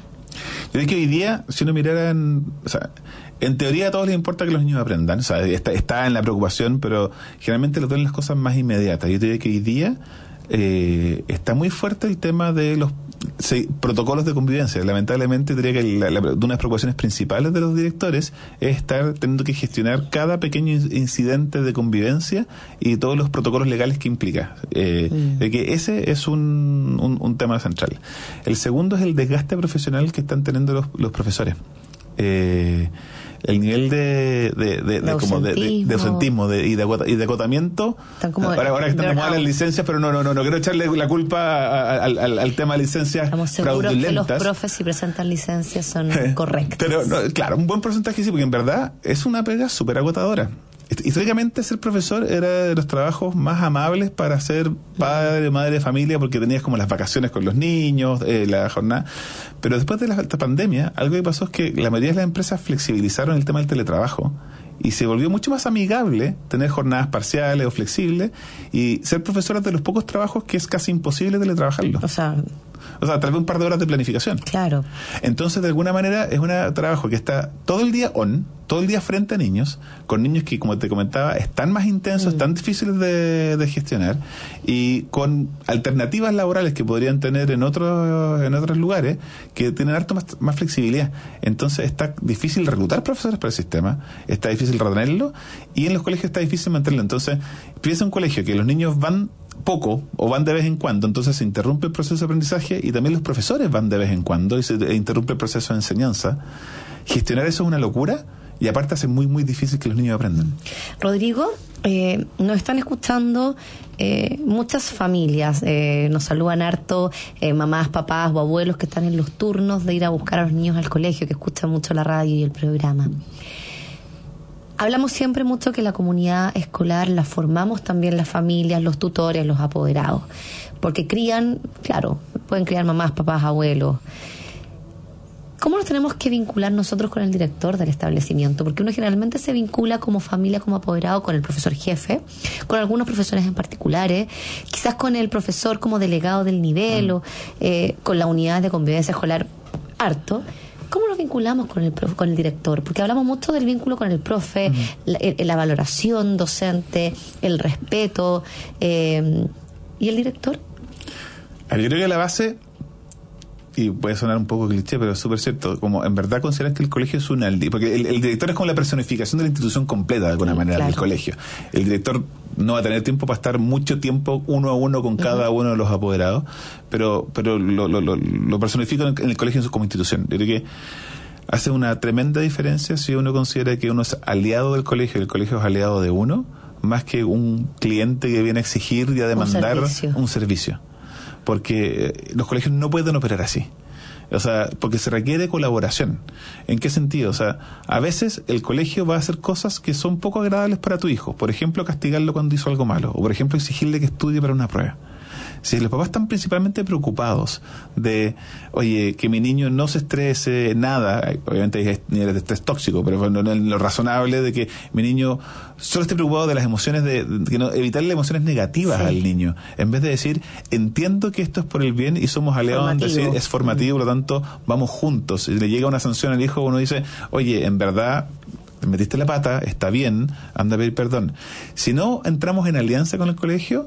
Yo diría que hoy día, si uno mirara en, o sea, en teoría a todos les importa que los niños aprendan, o sea, está, está en la preocupación, pero generalmente les duelen las cosas más inmediatas. Yo diría que hoy día eh, está muy fuerte el tema de los se, protocolos de convivencia. Lamentablemente diría que la, la, una de las preocupaciones principales de los directores es estar teniendo que gestionar cada pequeño incidente de convivencia y todos los protocolos legales que implica. Eh, mm. de que ese es un, un, un tema central. El segundo es el desgaste profesional que están teniendo los, los profesores. Eh, el nivel de de, de, de, como de, de, de ausentismo de, y, de agota, y de agotamiento como ahora, ahora que están de moda las licencias, pero no no no no quiero echarle la culpa al, al, al tema de licencias estamos seguros que los profes si presentan licencias son correctas, pero no, claro, un buen porcentaje sí, porque en verdad es una pega súper agotadora. Históricamente ser profesor era de los trabajos más amables para ser padre, madre de familia, porque tenías como las vacaciones con los niños, eh, la jornada. Pero después de la pandemia, algo que pasó es que la mayoría de las empresas flexibilizaron el tema del teletrabajo y se volvió mucho más amigable tener jornadas parciales o flexibles, y ser profesor es de los pocos trabajos que es casi imposible teletrabajarlo. O sea... O sea, tal vez un par de horas de planificación. Claro. Entonces, de alguna manera, es un trabajo que está todo el día on, todo el día frente a niños, con niños que, como te comentaba, están más intensos, mm. tan difíciles de, de gestionar, y con alternativas laborales que podrían tener en otros en otros lugares, que tienen harto más, más flexibilidad. Entonces, está difícil reclutar profesores para el sistema, está difícil retenerlo, y en los colegios está difícil mantenerlo. Entonces, piensa un colegio que los niños van poco o van de vez en cuando, entonces se interrumpe el proceso de aprendizaje, y también los profesores van de vez en cuando y se interrumpe el proceso de enseñanza. Gestionar eso es una locura, y aparte hace muy muy difícil que los niños aprendan. Rodrigo, eh, nos están escuchando eh, muchas familias, eh, nos saludan harto eh, mamás, papás o abuelos que están en los turnos de ir a buscar a los niños al colegio, que escuchan mucho la radio y el programa. Hablamos siempre mucho que la comunidad escolar la formamos también las familias, los tutores, los apoderados, porque crían, claro, pueden criar mamás, papás, abuelos. ¿Cómo nos tenemos que vincular nosotros con el director del establecimiento? Porque uno generalmente se vincula como familia, como apoderado, con el profesor jefe, con algunos profesores en particulares, quizás con el profesor como delegado del nivel, mm. o eh, con la unidad de convivencia escolar harto. ¿Cómo nos vinculamos con el profe, con el director? Porque hablamos mucho del vínculo con el profe, uh-huh. la, la valoración docente, el respeto, eh, ¿y el director? Yo creo que la base, y puede sonar un poco cliché, pero es súper cierto, como en verdad consideras que el colegio es una aldea, porque el, el director es como la personificación de la institución completa de alguna manera, claro, del colegio. El director no va a tener tiempo para estar mucho tiempo uno a uno con cada uh-huh. uno de los apoderados, pero pero lo, lo, lo, lo personifica en el colegio como institución. Yo creo que hace una tremenda diferencia si uno considera que uno es aliado del colegio y el colegio es aliado de uno, más que un cliente que viene a exigir y a demandar un servicio. Un servicio. Porque los colegios no pueden operar así. O sea, porque se requiere colaboración. ¿En qué sentido? O sea, a veces el colegio va a hacer cosas que son poco agradables para tu hijo. Por ejemplo, castigarlo cuando hizo algo malo. O por ejemplo, exigirle que estudie para una prueba. Si los papás están principalmente preocupados de, oye, que mi niño no se estrese, nada, obviamente hay niveles de estrés tóxico, pero bueno, lo razonable de que mi niño solo esté preocupado de las emociones, de, de que no, evitarle emociones negativas sí. al niño, en vez de decir, entiendo que esto es por el bien y somos aliados en decir, es formativo, por lo tanto, vamos juntos. Si le llega una sanción al hijo, uno dice, oye, en verdad, metiste la pata, está bien, anda a pedir perdón. Si no entramos en alianza con el colegio,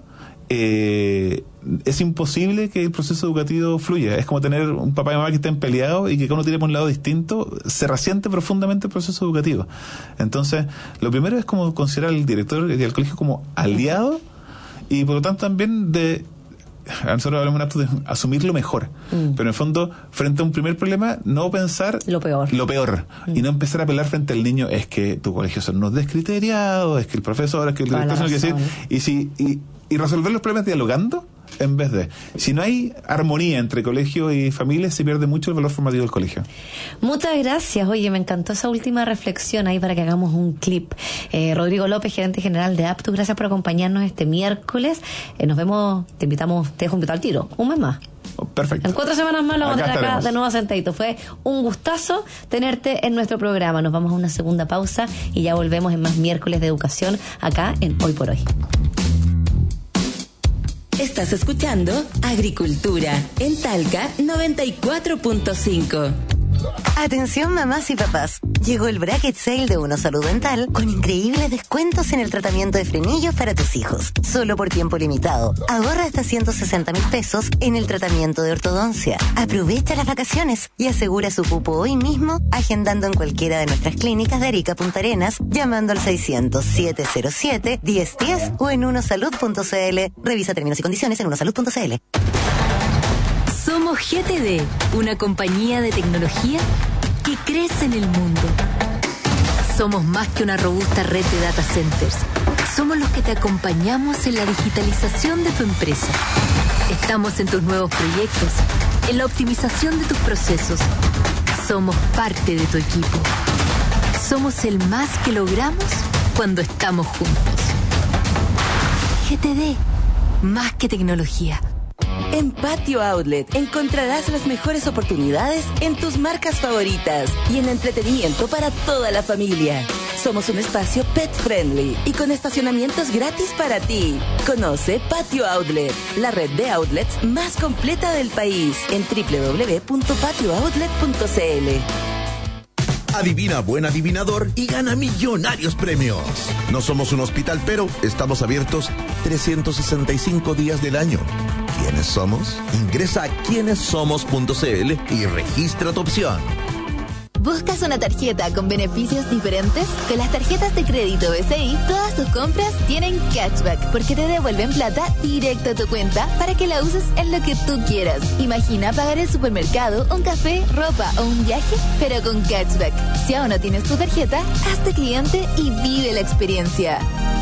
Eh, es imposible que el proceso educativo fluya. Es como tener un papá y mamá que estén peleados y que cada uno tire por un lado distinto, se resiente profundamente el proceso educativo. Entonces, lo primero es como considerar al director y al colegio como aliado y por lo tanto también de, nosotros hablamos de asumir lo mejor, mm. pero en el fondo, frente a un primer problema, no pensar lo peor, lo peor mm. y no empezar a apelar frente al niño, es que tu colegio son unos descriteriados, es que el profesor, es que el director, no quiere decir, y si y y resolver los problemas dialogando en vez de... Si no hay armonía entre colegio y familia, se pierde mucho el valor formativo del colegio. Muchas gracias. Oye, me encantó esa última reflexión ahí para que hagamos un clip. Eh, Rodrigo López, gerente general de Aptus, gracias por acompañarnos este miércoles. Eh, nos vemos, te invitamos, te dejo invitado al tiro. Un mes más. Oh, perfecto. En cuatro semanas más lo vamos a tener acá de nuevo sentadito. Fue un gustazo tenerte en nuestro programa. Nos vamos a una segunda pausa y ya volvemos en más miércoles de educación acá en Hoy por Hoy. Estás escuchando Agricultura en Talca noventa y cuatro punto cinco. Atención mamás y papás, llegó el Bracket Sale de Uno Salud Dental con increíbles descuentos en el tratamiento de frenillos para tus hijos. Solo por tiempo limitado. Ahorra hasta ciento sesenta mil pesos en el tratamiento de ortodoncia. Aprovecha las vacaciones y asegura su cupo hoy mismo agendando en cualquiera de nuestras clínicas de Arica Punta Arenas, llamando al seiscientos, siete cero siete, diez diez o en unosalud punto cl. Revisa términos y condiciones en unosalud punto cl. Somos G T D, una compañía de tecnología que crece en el mundo. Somos más que una robusta red de data centers. Somos los que te acompañamos en la digitalización de tu empresa. Estamos en tus nuevos proyectos, en la optimización de tus procesos. Somos parte de tu equipo. Somos el más que logramos cuando estamos juntos. G T D, más que tecnología. En Patio Outlet encontrarás las mejores oportunidades en tus marcas favoritas y en entretenimiento para toda la familia. Somos un espacio pet friendly y con estacionamientos gratis para ti. Conoce Patio Outlet, la red de outlets más completa del país en doble u doble u doble u punto patio outlet punto cl. Adivina buen adivinador y gana millonarios premios. No somos un hospital, pero estamos abiertos trescientos sesenta y cinco días del año. ¿Quiénes somos? Ingresa a quiénes somos punto cl y registra tu opción. ¿Buscas una tarjeta con beneficios diferentes? Con las tarjetas de crédito B C I, todas tus compras tienen cashback, porque te devuelven plata directo a tu cuenta para que la uses en lo que tú quieras. Imagina pagar el supermercado, un café, ropa o un viaje, pero con cashback. Si aún no tienes tu tarjeta, hazte cliente y vive la experiencia.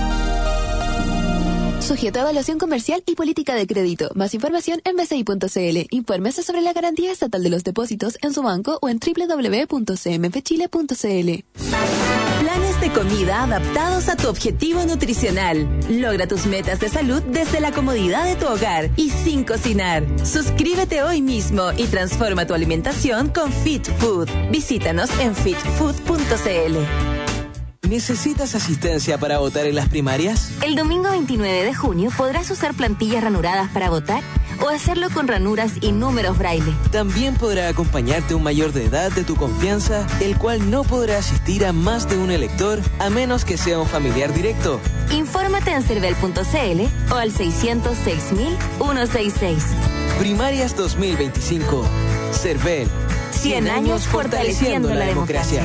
Sujeto a evaluación comercial y política de crédito. Más información en b c i punto c l. Infórmese sobre la garantía estatal de los depósitos en su banco o en doble u doble u doble u punto c m f chile punto c l. Planes de comida adaptados a tu objetivo nutricional. Logra tus metas de salud desde la comodidad de tu hogar y sin cocinar. Suscríbete hoy mismo y transforma tu alimentación con Fit Food. Visítanos en fit food punto c l. ¿Necesitas asistencia para votar en las primarias? El domingo veintinueve de junio podrás usar plantillas ranuradas para votar o hacerlo con ranuras y números braille. También podrá acompañarte un mayor de edad de tu confianza, el cual no podrá asistir a más de un elector a menos que sea un familiar directo. Infórmate en cervel punto c l o al seiscientos seis mil ciento sesenta y seis. Primarias dos mil veinticinco. CERVEL. cien años fortaleciendo la democracia.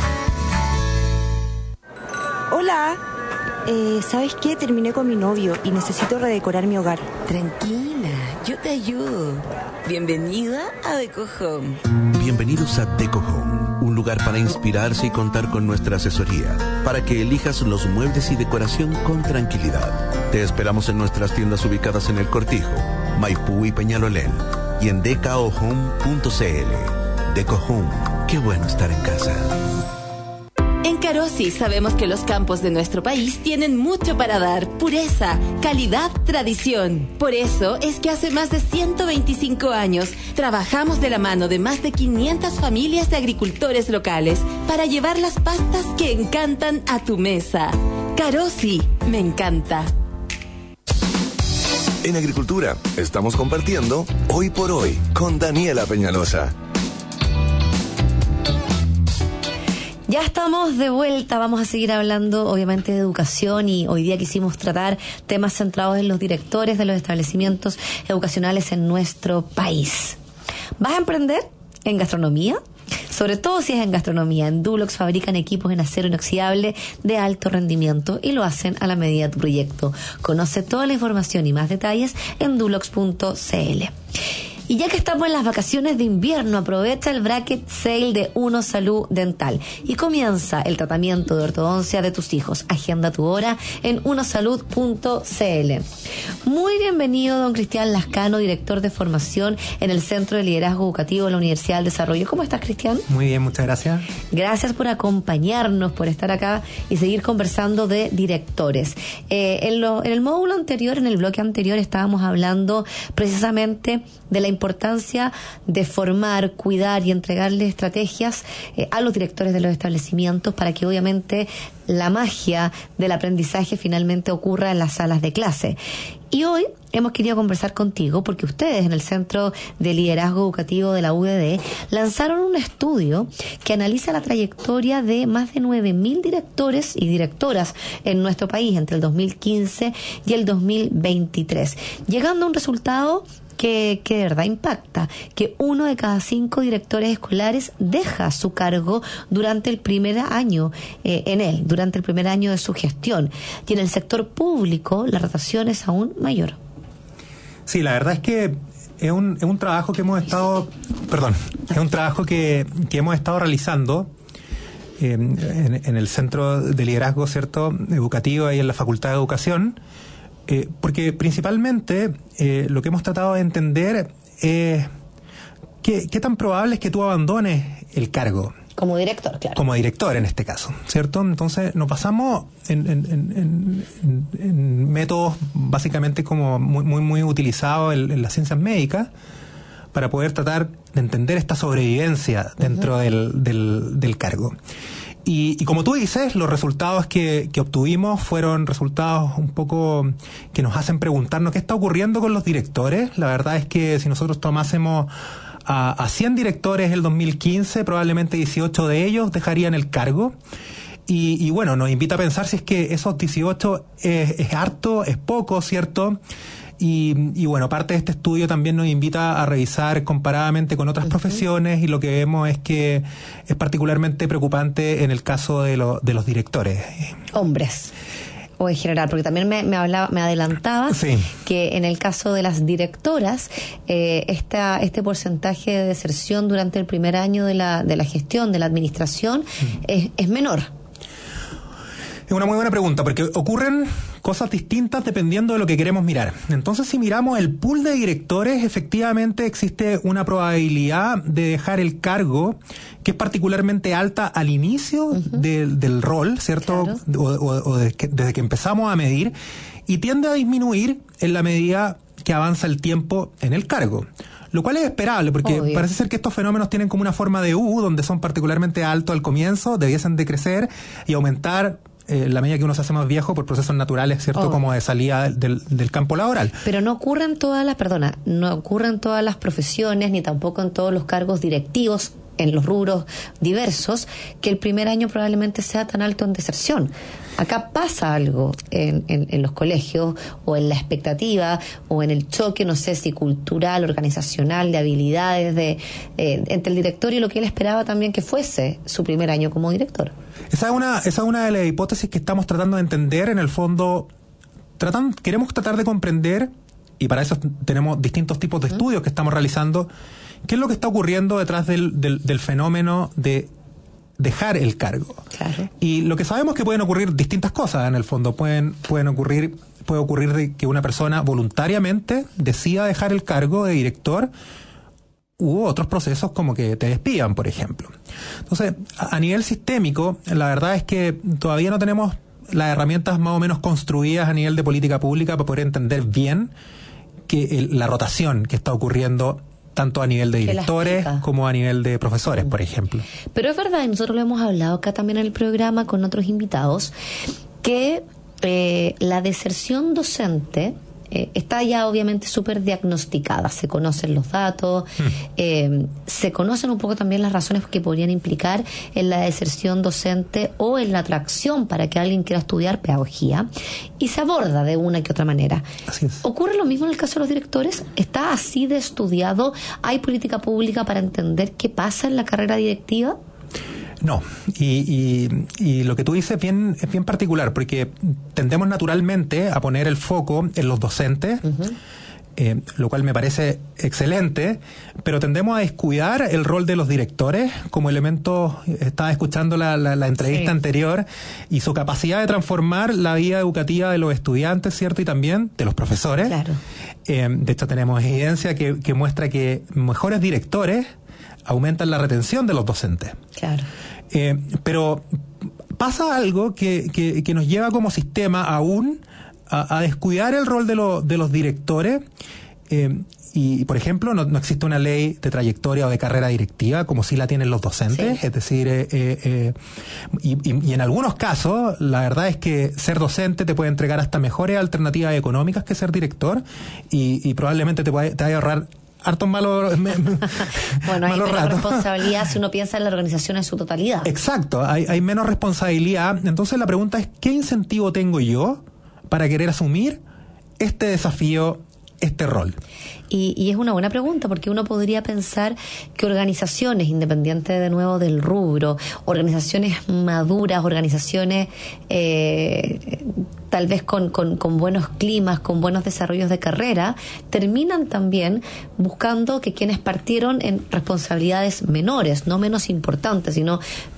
Hola. Eh, ¿Sabes qué? Terminé con mi novio y necesito redecorar mi hogar. Tranquila, yo te ayudo. Bienvenida a Deco Home. Bienvenidos a Deco Home, un lugar para inspirarse y contar con nuestra asesoría, para que elijas los muebles y decoración con tranquilidad. Te esperamos en nuestras tiendas ubicadas en El Cortijo, Maipú y Peñalolén, y en decao home punto c l. Deco Home, qué bueno estar en casa. En Carosi sabemos que los campos de nuestro país tienen mucho para dar: pureza, calidad, tradición. Por eso es que hace más de ciento veinticinco años trabajamos de la mano de más de quinientas familias de agricultores locales para llevar las pastas que encantan a tu mesa. Carosi, me encanta. En Agricultura estamos compartiendo Hoy por Hoy con Daniela Peñalosa. Ya estamos de vuelta, vamos a seguir hablando obviamente de educación, y hoy día quisimos tratar temas centrados en los directores de los establecimientos educacionales en nuestro país. ¿Vas a emprender en gastronomía? Sobre todo si es en gastronomía, en Dulux fabrican equipos en acero inoxidable de alto rendimiento y lo hacen a la medida de tu proyecto. Conoce toda la información y más detalles en dulux punto c l. Y ya que estamos en las vacaciones de invierno, aprovecha el bracket sale de Uno Salud Dental y comienza el tratamiento de ortodoncia de tus hijos. Agenda tu hora en uno salud punto c l. Muy bienvenido, don Cristian Lascano, director de formación en el Centro de Liderazgo Educativo de la Universidad del Desarrollo. ¿Cómo estás, Cristian? Muy bien, muchas gracias. Gracias por acompañarnos, por estar acá y seguir conversando de directores. Eh, en, lo, en el módulo anterior, en el bloque anterior, estábamos hablando precisamente de la importancia de formar, cuidar y entregarle estrategias eh, a los directores de los establecimientos para que obviamente la magia del aprendizaje finalmente ocurra en las salas de clase. Y hoy hemos querido conversar contigo porque ustedes en el Centro de Liderazgo Educativo de la U D D lanzaron un estudio que analiza la trayectoria de más de nueve mil directores y directoras en nuestro país entre el dos mil quince y el dos mil veintitrés, llegando a un resultado que, que de verdad impacta, que uno de cada cinco directores escolares deja su cargo durante el primer año eh, en él, durante el primer año de su gestión. Y en el sector público la rotación es aún mayor. Sí, la verdad es que es un, es un trabajo que hemos estado, perdón, es un trabajo que, que hemos estado realizando eh, en, en el Centro de Liderazgo, ¿cierto?, Educativo y en la Facultad de Educación. Eh, porque principalmente eh, lo que hemos tratado de entender es qué, qué tan probable es que tú abandones el cargo. Como director, claro. Como director en este caso, ¿cierto? Entonces nos basamos en, en, en, en, en métodos básicamente como muy, muy, muy utilizados en, en las ciencias médicas para poder tratar de entender esta sobrevivencia dentro uh-huh. del, del, del cargo. Y, y como tú dices, los resultados que, que obtuvimos fueron resultados un poco que nos hacen preguntarnos qué está ocurriendo con los directores. La verdad es que si nosotros tomásemos a, a cien directores el dos mil quince, probablemente dieciocho de ellos dejarían el cargo. Y, y bueno, nos invita a pensar si es que esos dieciocho es, es harto, es poco, ¿cierto? Y, y bueno, parte de este estudio también nos invita a revisar comparadamente con otras uh-huh. profesiones, y lo que vemos es que es particularmente preocupante en el caso de, lo, de los directores. Hombres. O en general, porque también me, me hablaba, me adelantaba sí. que en el caso de las directoras, eh, esta, este porcentaje de deserción durante el primer año de la, de la gestión, de la administración, uh-huh. es, es menor. Es una muy buena pregunta, porque ocurren cosas distintas dependiendo de lo que queremos mirar. Entonces, si miramos el pool de directores, efectivamente existe una probabilidad de dejar el cargo que es particularmente alta al inicio uh-huh. de, del rol, ¿cierto? Claro. O, o, o de que, desde que empezamos a medir, y tiende a disminuir en la medida que avanza el tiempo en el cargo. Lo cual es esperable, porque Obvio. parece ser que estos fenómenos tienen como una forma de U, donde son particularmente altos al comienzo, debiesen de crecer y aumentar Eh, la medida que uno se hace más viejo por procesos naturales, ¿cierto? Oh. Como de salida del, del campo laboral. Pero no ocurre en todas las, perdona, no ocurre en todas las profesiones, ni tampoco en todos los cargos directivos en los rubros diversos, que el primer año probablemente sea tan alto en deserción. Acá pasa algo en, en, en los colegios, o en la expectativa, o en el choque, no sé si cultural, organizacional, de habilidades, de eh, entre el director y lo que él esperaba también que fuese su primer año como director. Esa es una, esa es una de las hipótesis que estamos tratando de entender. En el fondo, tratan, queremos tratar de comprender, y para eso tenemos distintos tipos de estudios que estamos realizando, qué es lo que está ocurriendo detrás del, del, del fenómeno de dejar el cargo. Claro. Y lo que sabemos es que pueden ocurrir distintas cosas en el fondo. Pueden, pueden ocurrir, puede ocurrir de que una persona voluntariamente decida dejar el cargo de director, u otros procesos como que te despidan, por ejemplo. Entonces, a, a nivel sistémico, la verdad es que todavía no tenemos las herramientas más o menos construidas a nivel de política pública para poder entender bien que el, la rotación que está ocurriendo tanto a nivel de directores como a nivel de profesores, por ejemplo. Pero es verdad, y nosotros lo hemos hablado acá también en el programa con otros invitados, que eh, la deserción docente eh, está ya obviamente súper diagnosticada. Se conocen los datos, mm. eh, se conocen un poco también las razones que podrían implicar en la deserción docente o en la atracción para que alguien quiera estudiar pedagogía, y se aborda de una que otra manera. Así es. ¿Ocurre lo mismo en el caso de los directores? ¿Está así de estudiado? ¿Hay política pública para entender qué pasa en la carrera directiva? No, y, y, y lo que tú dices es bien, es bien particular, porque tendemos naturalmente a poner el foco en los docentes, uh-huh. eh, lo cual me parece excelente, pero tendemos a descuidar el rol de los directores como elemento. Estaba escuchando la, la, la entrevista sí. anterior, y su capacidad de transformar la vida educativa de los estudiantes, ¿cierto? Y también de los profesores. Claro. Eh, de hecho, tenemos evidencia que, que muestra que mejores directores aumentan la retención de los docentes. Claro. Eh, pero pasa algo que, que, que nos lleva como sistema aún a, a descuidar el rol de, lo, de los directores. Eh, y, por ejemplo, no, no existe una ley de trayectoria o de carrera directiva como sí la tienen los docentes. Sí. Es decir, eh, eh, y, y, y en algunos casos, la verdad es que ser docente te puede entregar hasta mejores alternativas económicas que ser director, y, y probablemente te, puede, te vaya a ahorrar hartos malos me, me, bueno, hay malos menos ratos. Responsabilidad si uno piensa en la organización en su totalidad. Exacto, hay, hay menos responsabilidad. Entonces la pregunta es, ¿qué incentivo tengo yo para querer asumir este desafío, este rol? Y, y es una buena pregunta, porque uno podría pensar que organizaciones, independientes de nuevo del rubro, organizaciones maduras, organizaciones eh, tal vez con, con, con buenos climas, con buenos desarrollos de carrera, terminan también buscando que quienes partieron en responsabilidades menores, no menos importantes, sino,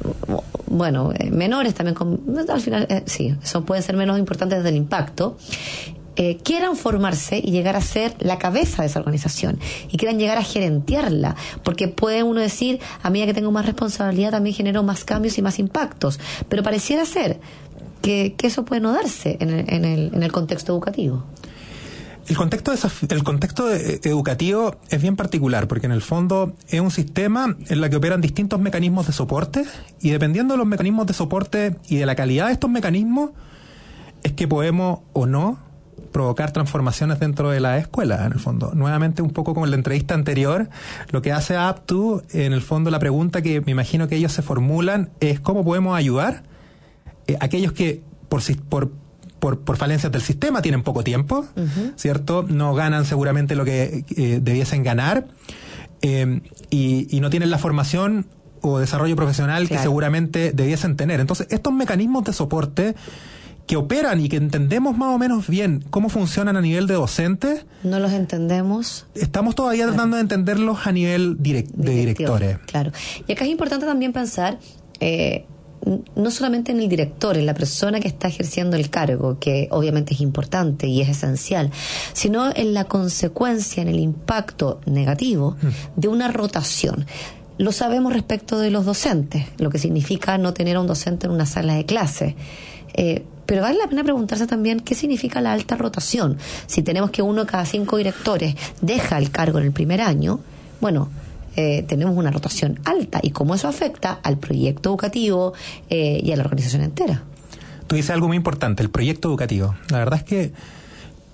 bueno, menores también, con, al final, eh, sí, eso pueden ser menos importantes desde el impacto, Eh, quieran formarse y llegar a ser la cabeza de esa organización, y quieran llegar a gerentearla, porque puede uno decir, a medida que tengo más responsabilidad también genero más cambios y más impactos, pero pareciera ser que, que eso puede no darse en el, en el, en el contexto educativo. El contexto, de, el contexto de, educativo es bien particular, porque en el fondo es un sistema en el que operan distintos mecanismos de soporte, y dependiendo de los mecanismos de soporte y de la calidad de estos mecanismos, es que podemos o no provocar transformaciones dentro de la escuela, en el fondo. Nuevamente, un poco como en la entrevista anterior, lo que hace Aptu, en el fondo, la pregunta que me imagino que ellos se formulan es cómo podemos ayudar eh, a aquellos que por, por, por, por falencias del sistema tienen poco tiempo, uh-huh. ¿cierto? No ganan seguramente lo que eh, debiesen ganar, eh, y, y no tienen la formación o desarrollo profesional claro. que seguramente debiesen tener. Entonces, estos mecanismos de soporte que operan y que entendemos más o menos bien cómo funcionan a nivel de docentes, no los entendemos. Estamos todavía claro. tratando de entenderlos a nivel direct, de directores. Claro. Y acá es importante también pensar, eh, no solamente en el director, en la persona que está ejerciendo el cargo, que obviamente es importante y es esencial, sino en la consecuencia, en el impacto negativo mm. de una rotación. Lo sabemos respecto de los docentes, lo que significa no tener a un docente en una sala de clase. Eh, Pero vale la pena preguntarse también qué significa la alta rotación. Si tenemos que uno cada cinco directores deja el cargo en el primer año, bueno, eh, tenemos una rotación alta, y cómo eso afecta al proyecto educativo eh, y a la organización entera. Tú dices algo muy importante, el proyecto educativo. La verdad es que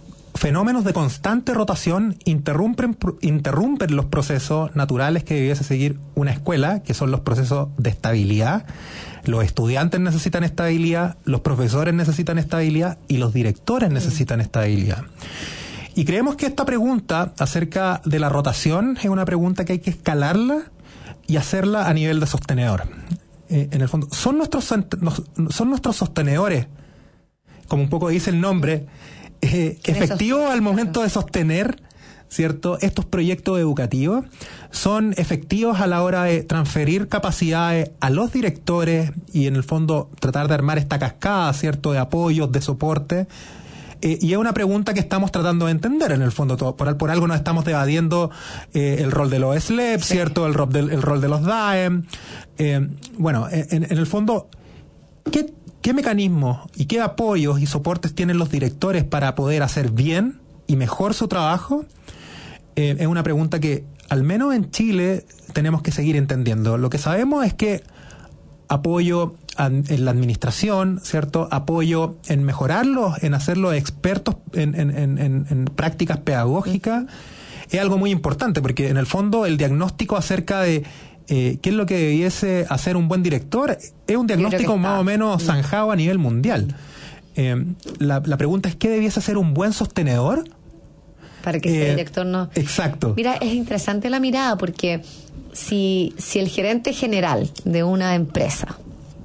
fenómenos de constante rotación interrumpen, interrumpen los procesos naturales que debiese seguir una escuela, que son los procesos de estabilidad. Los estudiantes necesitan estabilidad, los profesores necesitan estabilidad y los directores necesitan estabilidad. Y creemos que esta pregunta acerca de la rotación es una pregunta que hay que escalarla y hacerla a nivel de sostenedor. Eh, en el fondo, son nuestros, son nuestros sostenedores, como un poco dice el nombre, eh, efectivos al momento de sostener, ¿cierto?, estos proyectos educativos. Son efectivos a la hora de transferir capacidades a los directores y en el fondo tratar de armar esta cascada, ¿cierto?, de apoyos, de soporte. Eh, y es una pregunta que estamos tratando de entender, en el fondo. Todo, por, por algo nos estamos debatiendo eh, el rol de los S L E P, sí. ¿cierto?, el rol, del, el rol de los D A E M. Eh, bueno, en, en el fondo, ¿qué, qué mecanismos y qué apoyos y soportes tienen los directores para poder hacer bien y mejor su trabajo? Eh, es una pregunta que, al menos en Chile, tenemos que seguir entendiendo. Lo que sabemos es que apoyo en la administración, ¿cierto?, apoyo en mejorarlos, en hacerlos expertos en, en, en, en prácticas pedagógicas, es algo muy importante, porque en el fondo el diagnóstico acerca de eh, qué es lo que debiese hacer un buen director es un diagnóstico más o menos zanjado a nivel mundial. Eh, la, la pregunta es, ¿qué debiese hacer un buen sostenedor? Para que ese eh, director no... Exacto. Mira, es interesante la mirada, porque si, si el gerente general de una empresa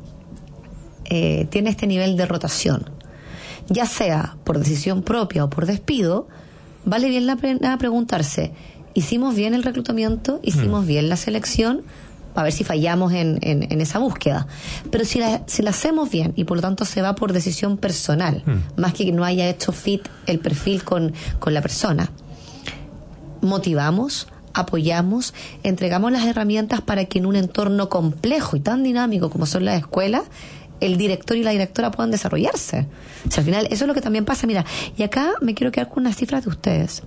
eh, tiene este nivel de rotación, ya sea por decisión propia o por despido, vale bien la pena preguntarse, ¿hicimos bien el reclutamiento? ¿Hicimos mm. bien la selección? A ver si fallamos en, en, en esa búsqueda. Pero si la, si la hacemos bien y por lo tanto se va por decisión personal, mm. más que no haya hecho fit el perfil con, con la persona, motivamos, apoyamos, entregamos las herramientas para que en un entorno complejo y tan dinámico como son las escuelas, el director y la directora puedan desarrollarse. O sea, al final eso es lo que también pasa. Mira, y acá me quiero quedar con unas cifras de ustedes.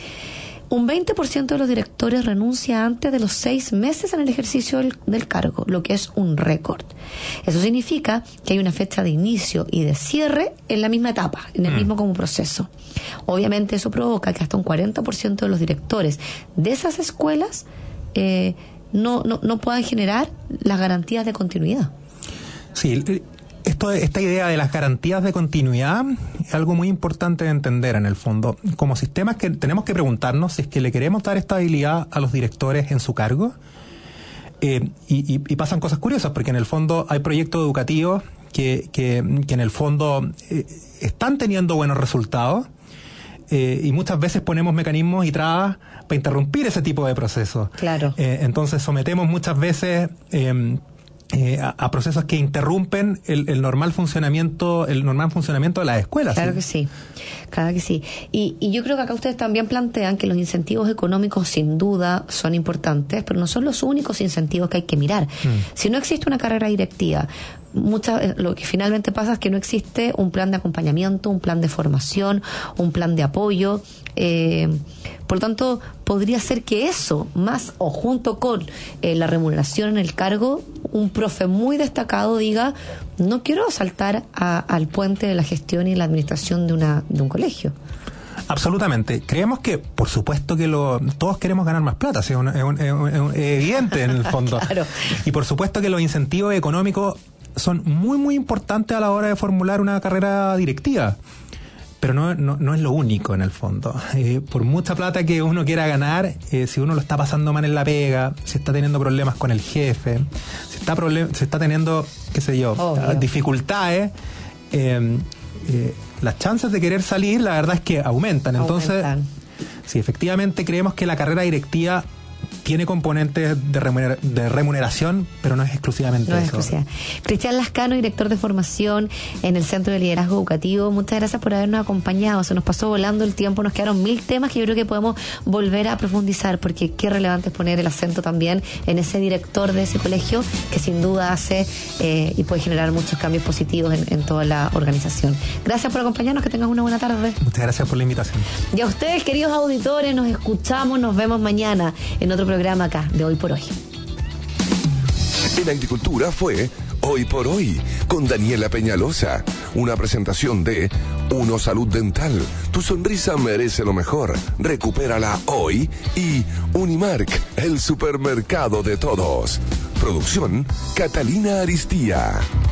Un veinte por ciento de los directores renuncia antes de los seis meses en el ejercicio del, del cargo, lo que es un récord. Eso significa que hay una fecha de inicio y de cierre en la misma etapa, en el mm. mismo como proceso. Obviamente eso provoca que hasta un cuarenta por ciento de los directores de esas escuelas eh, no, no, no puedan generar las garantías de continuidad. Sí, esto, esta idea de las garantías de continuidad es algo muy importante de entender en el fondo. Como sistemas que tenemos que preguntarnos si es que le queremos dar estabilidad a los directores en su cargo. Eh, y, y, y pasan cosas curiosas, porque en el fondo hay proyectos educativos que, que, que en el fondo eh, están teniendo buenos resultados. Eh, y muchas veces ponemos mecanismos y trabas para interrumpir ese tipo de procesos. Claro. Eh, entonces sometemos muchas veces... Eh, Eh, a, a procesos que interrumpen el, el normal funcionamiento el normal funcionamiento de las escuelas. Claro ¿sí? que sí, claro que sí. Y, y yo creo que acá ustedes también plantean que los incentivos económicos sin duda son importantes, pero no son los únicos incentivos que hay que mirar. Mm. Si no existe una carrera directiva, muchas, lo que finalmente pasa es que no existe un plan de acompañamiento, un plan de formación, un plan de apoyo. Eh, por lo tanto, podría ser que eso, más o junto con eh, la remuneración en el cargo, un profe muy destacado diga, no quiero saltar a, al puente de la gestión y la administración de una de un colegio. Absolutamente. Creemos que, por supuesto que lo, todos queremos ganar más plata, ¿sí? es, un, es, un, es, un, es evidente en el fondo. Claro. Y por supuesto que los incentivos económicos son muy, muy importantes a la hora de formular una carrera directiva. Pero no, no, no es lo único en el fondo. Eh, por mucha plata que uno quiera ganar, eh, si uno lo está pasando mal en la pega, si está teniendo problemas con el jefe, si está, problem- si está teniendo, qué sé yo, Obvio. dificultades, eh, eh, las chances de querer salir, la verdad es que aumentan. Entonces, aumentan. Si efectivamente creemos que la carrera directiva tiene componentes de, remuner- de remuneración, pero no es exclusivamente no eso. Es exclusiva. Cristian Lascano, director de formación en el Centro de Liderazgo Educativo, muchas gracias por habernos acompañado. Se nos pasó volando el tiempo, nos quedaron mil temas que yo creo que podemos volver a profundizar, porque qué relevante es poner el acento también en ese director de ese colegio que sin duda hace eh, y puede generar muchos cambios positivos en, en toda la organización. Gracias por acompañarnos, que tengas una buena tarde. Muchas gracias por la invitación. Y a ustedes, queridos auditores, nos escuchamos, nos vemos mañana en otro programa acá de Hoy por Hoy. En Agricultura fue Hoy por Hoy, con Daniela Peñalosa. Una presentación de Uno Salud Dental. Tu sonrisa merece lo mejor. Recupérala hoy. Y Unimark, el supermercado de todos. Producción, Catalina Aristía.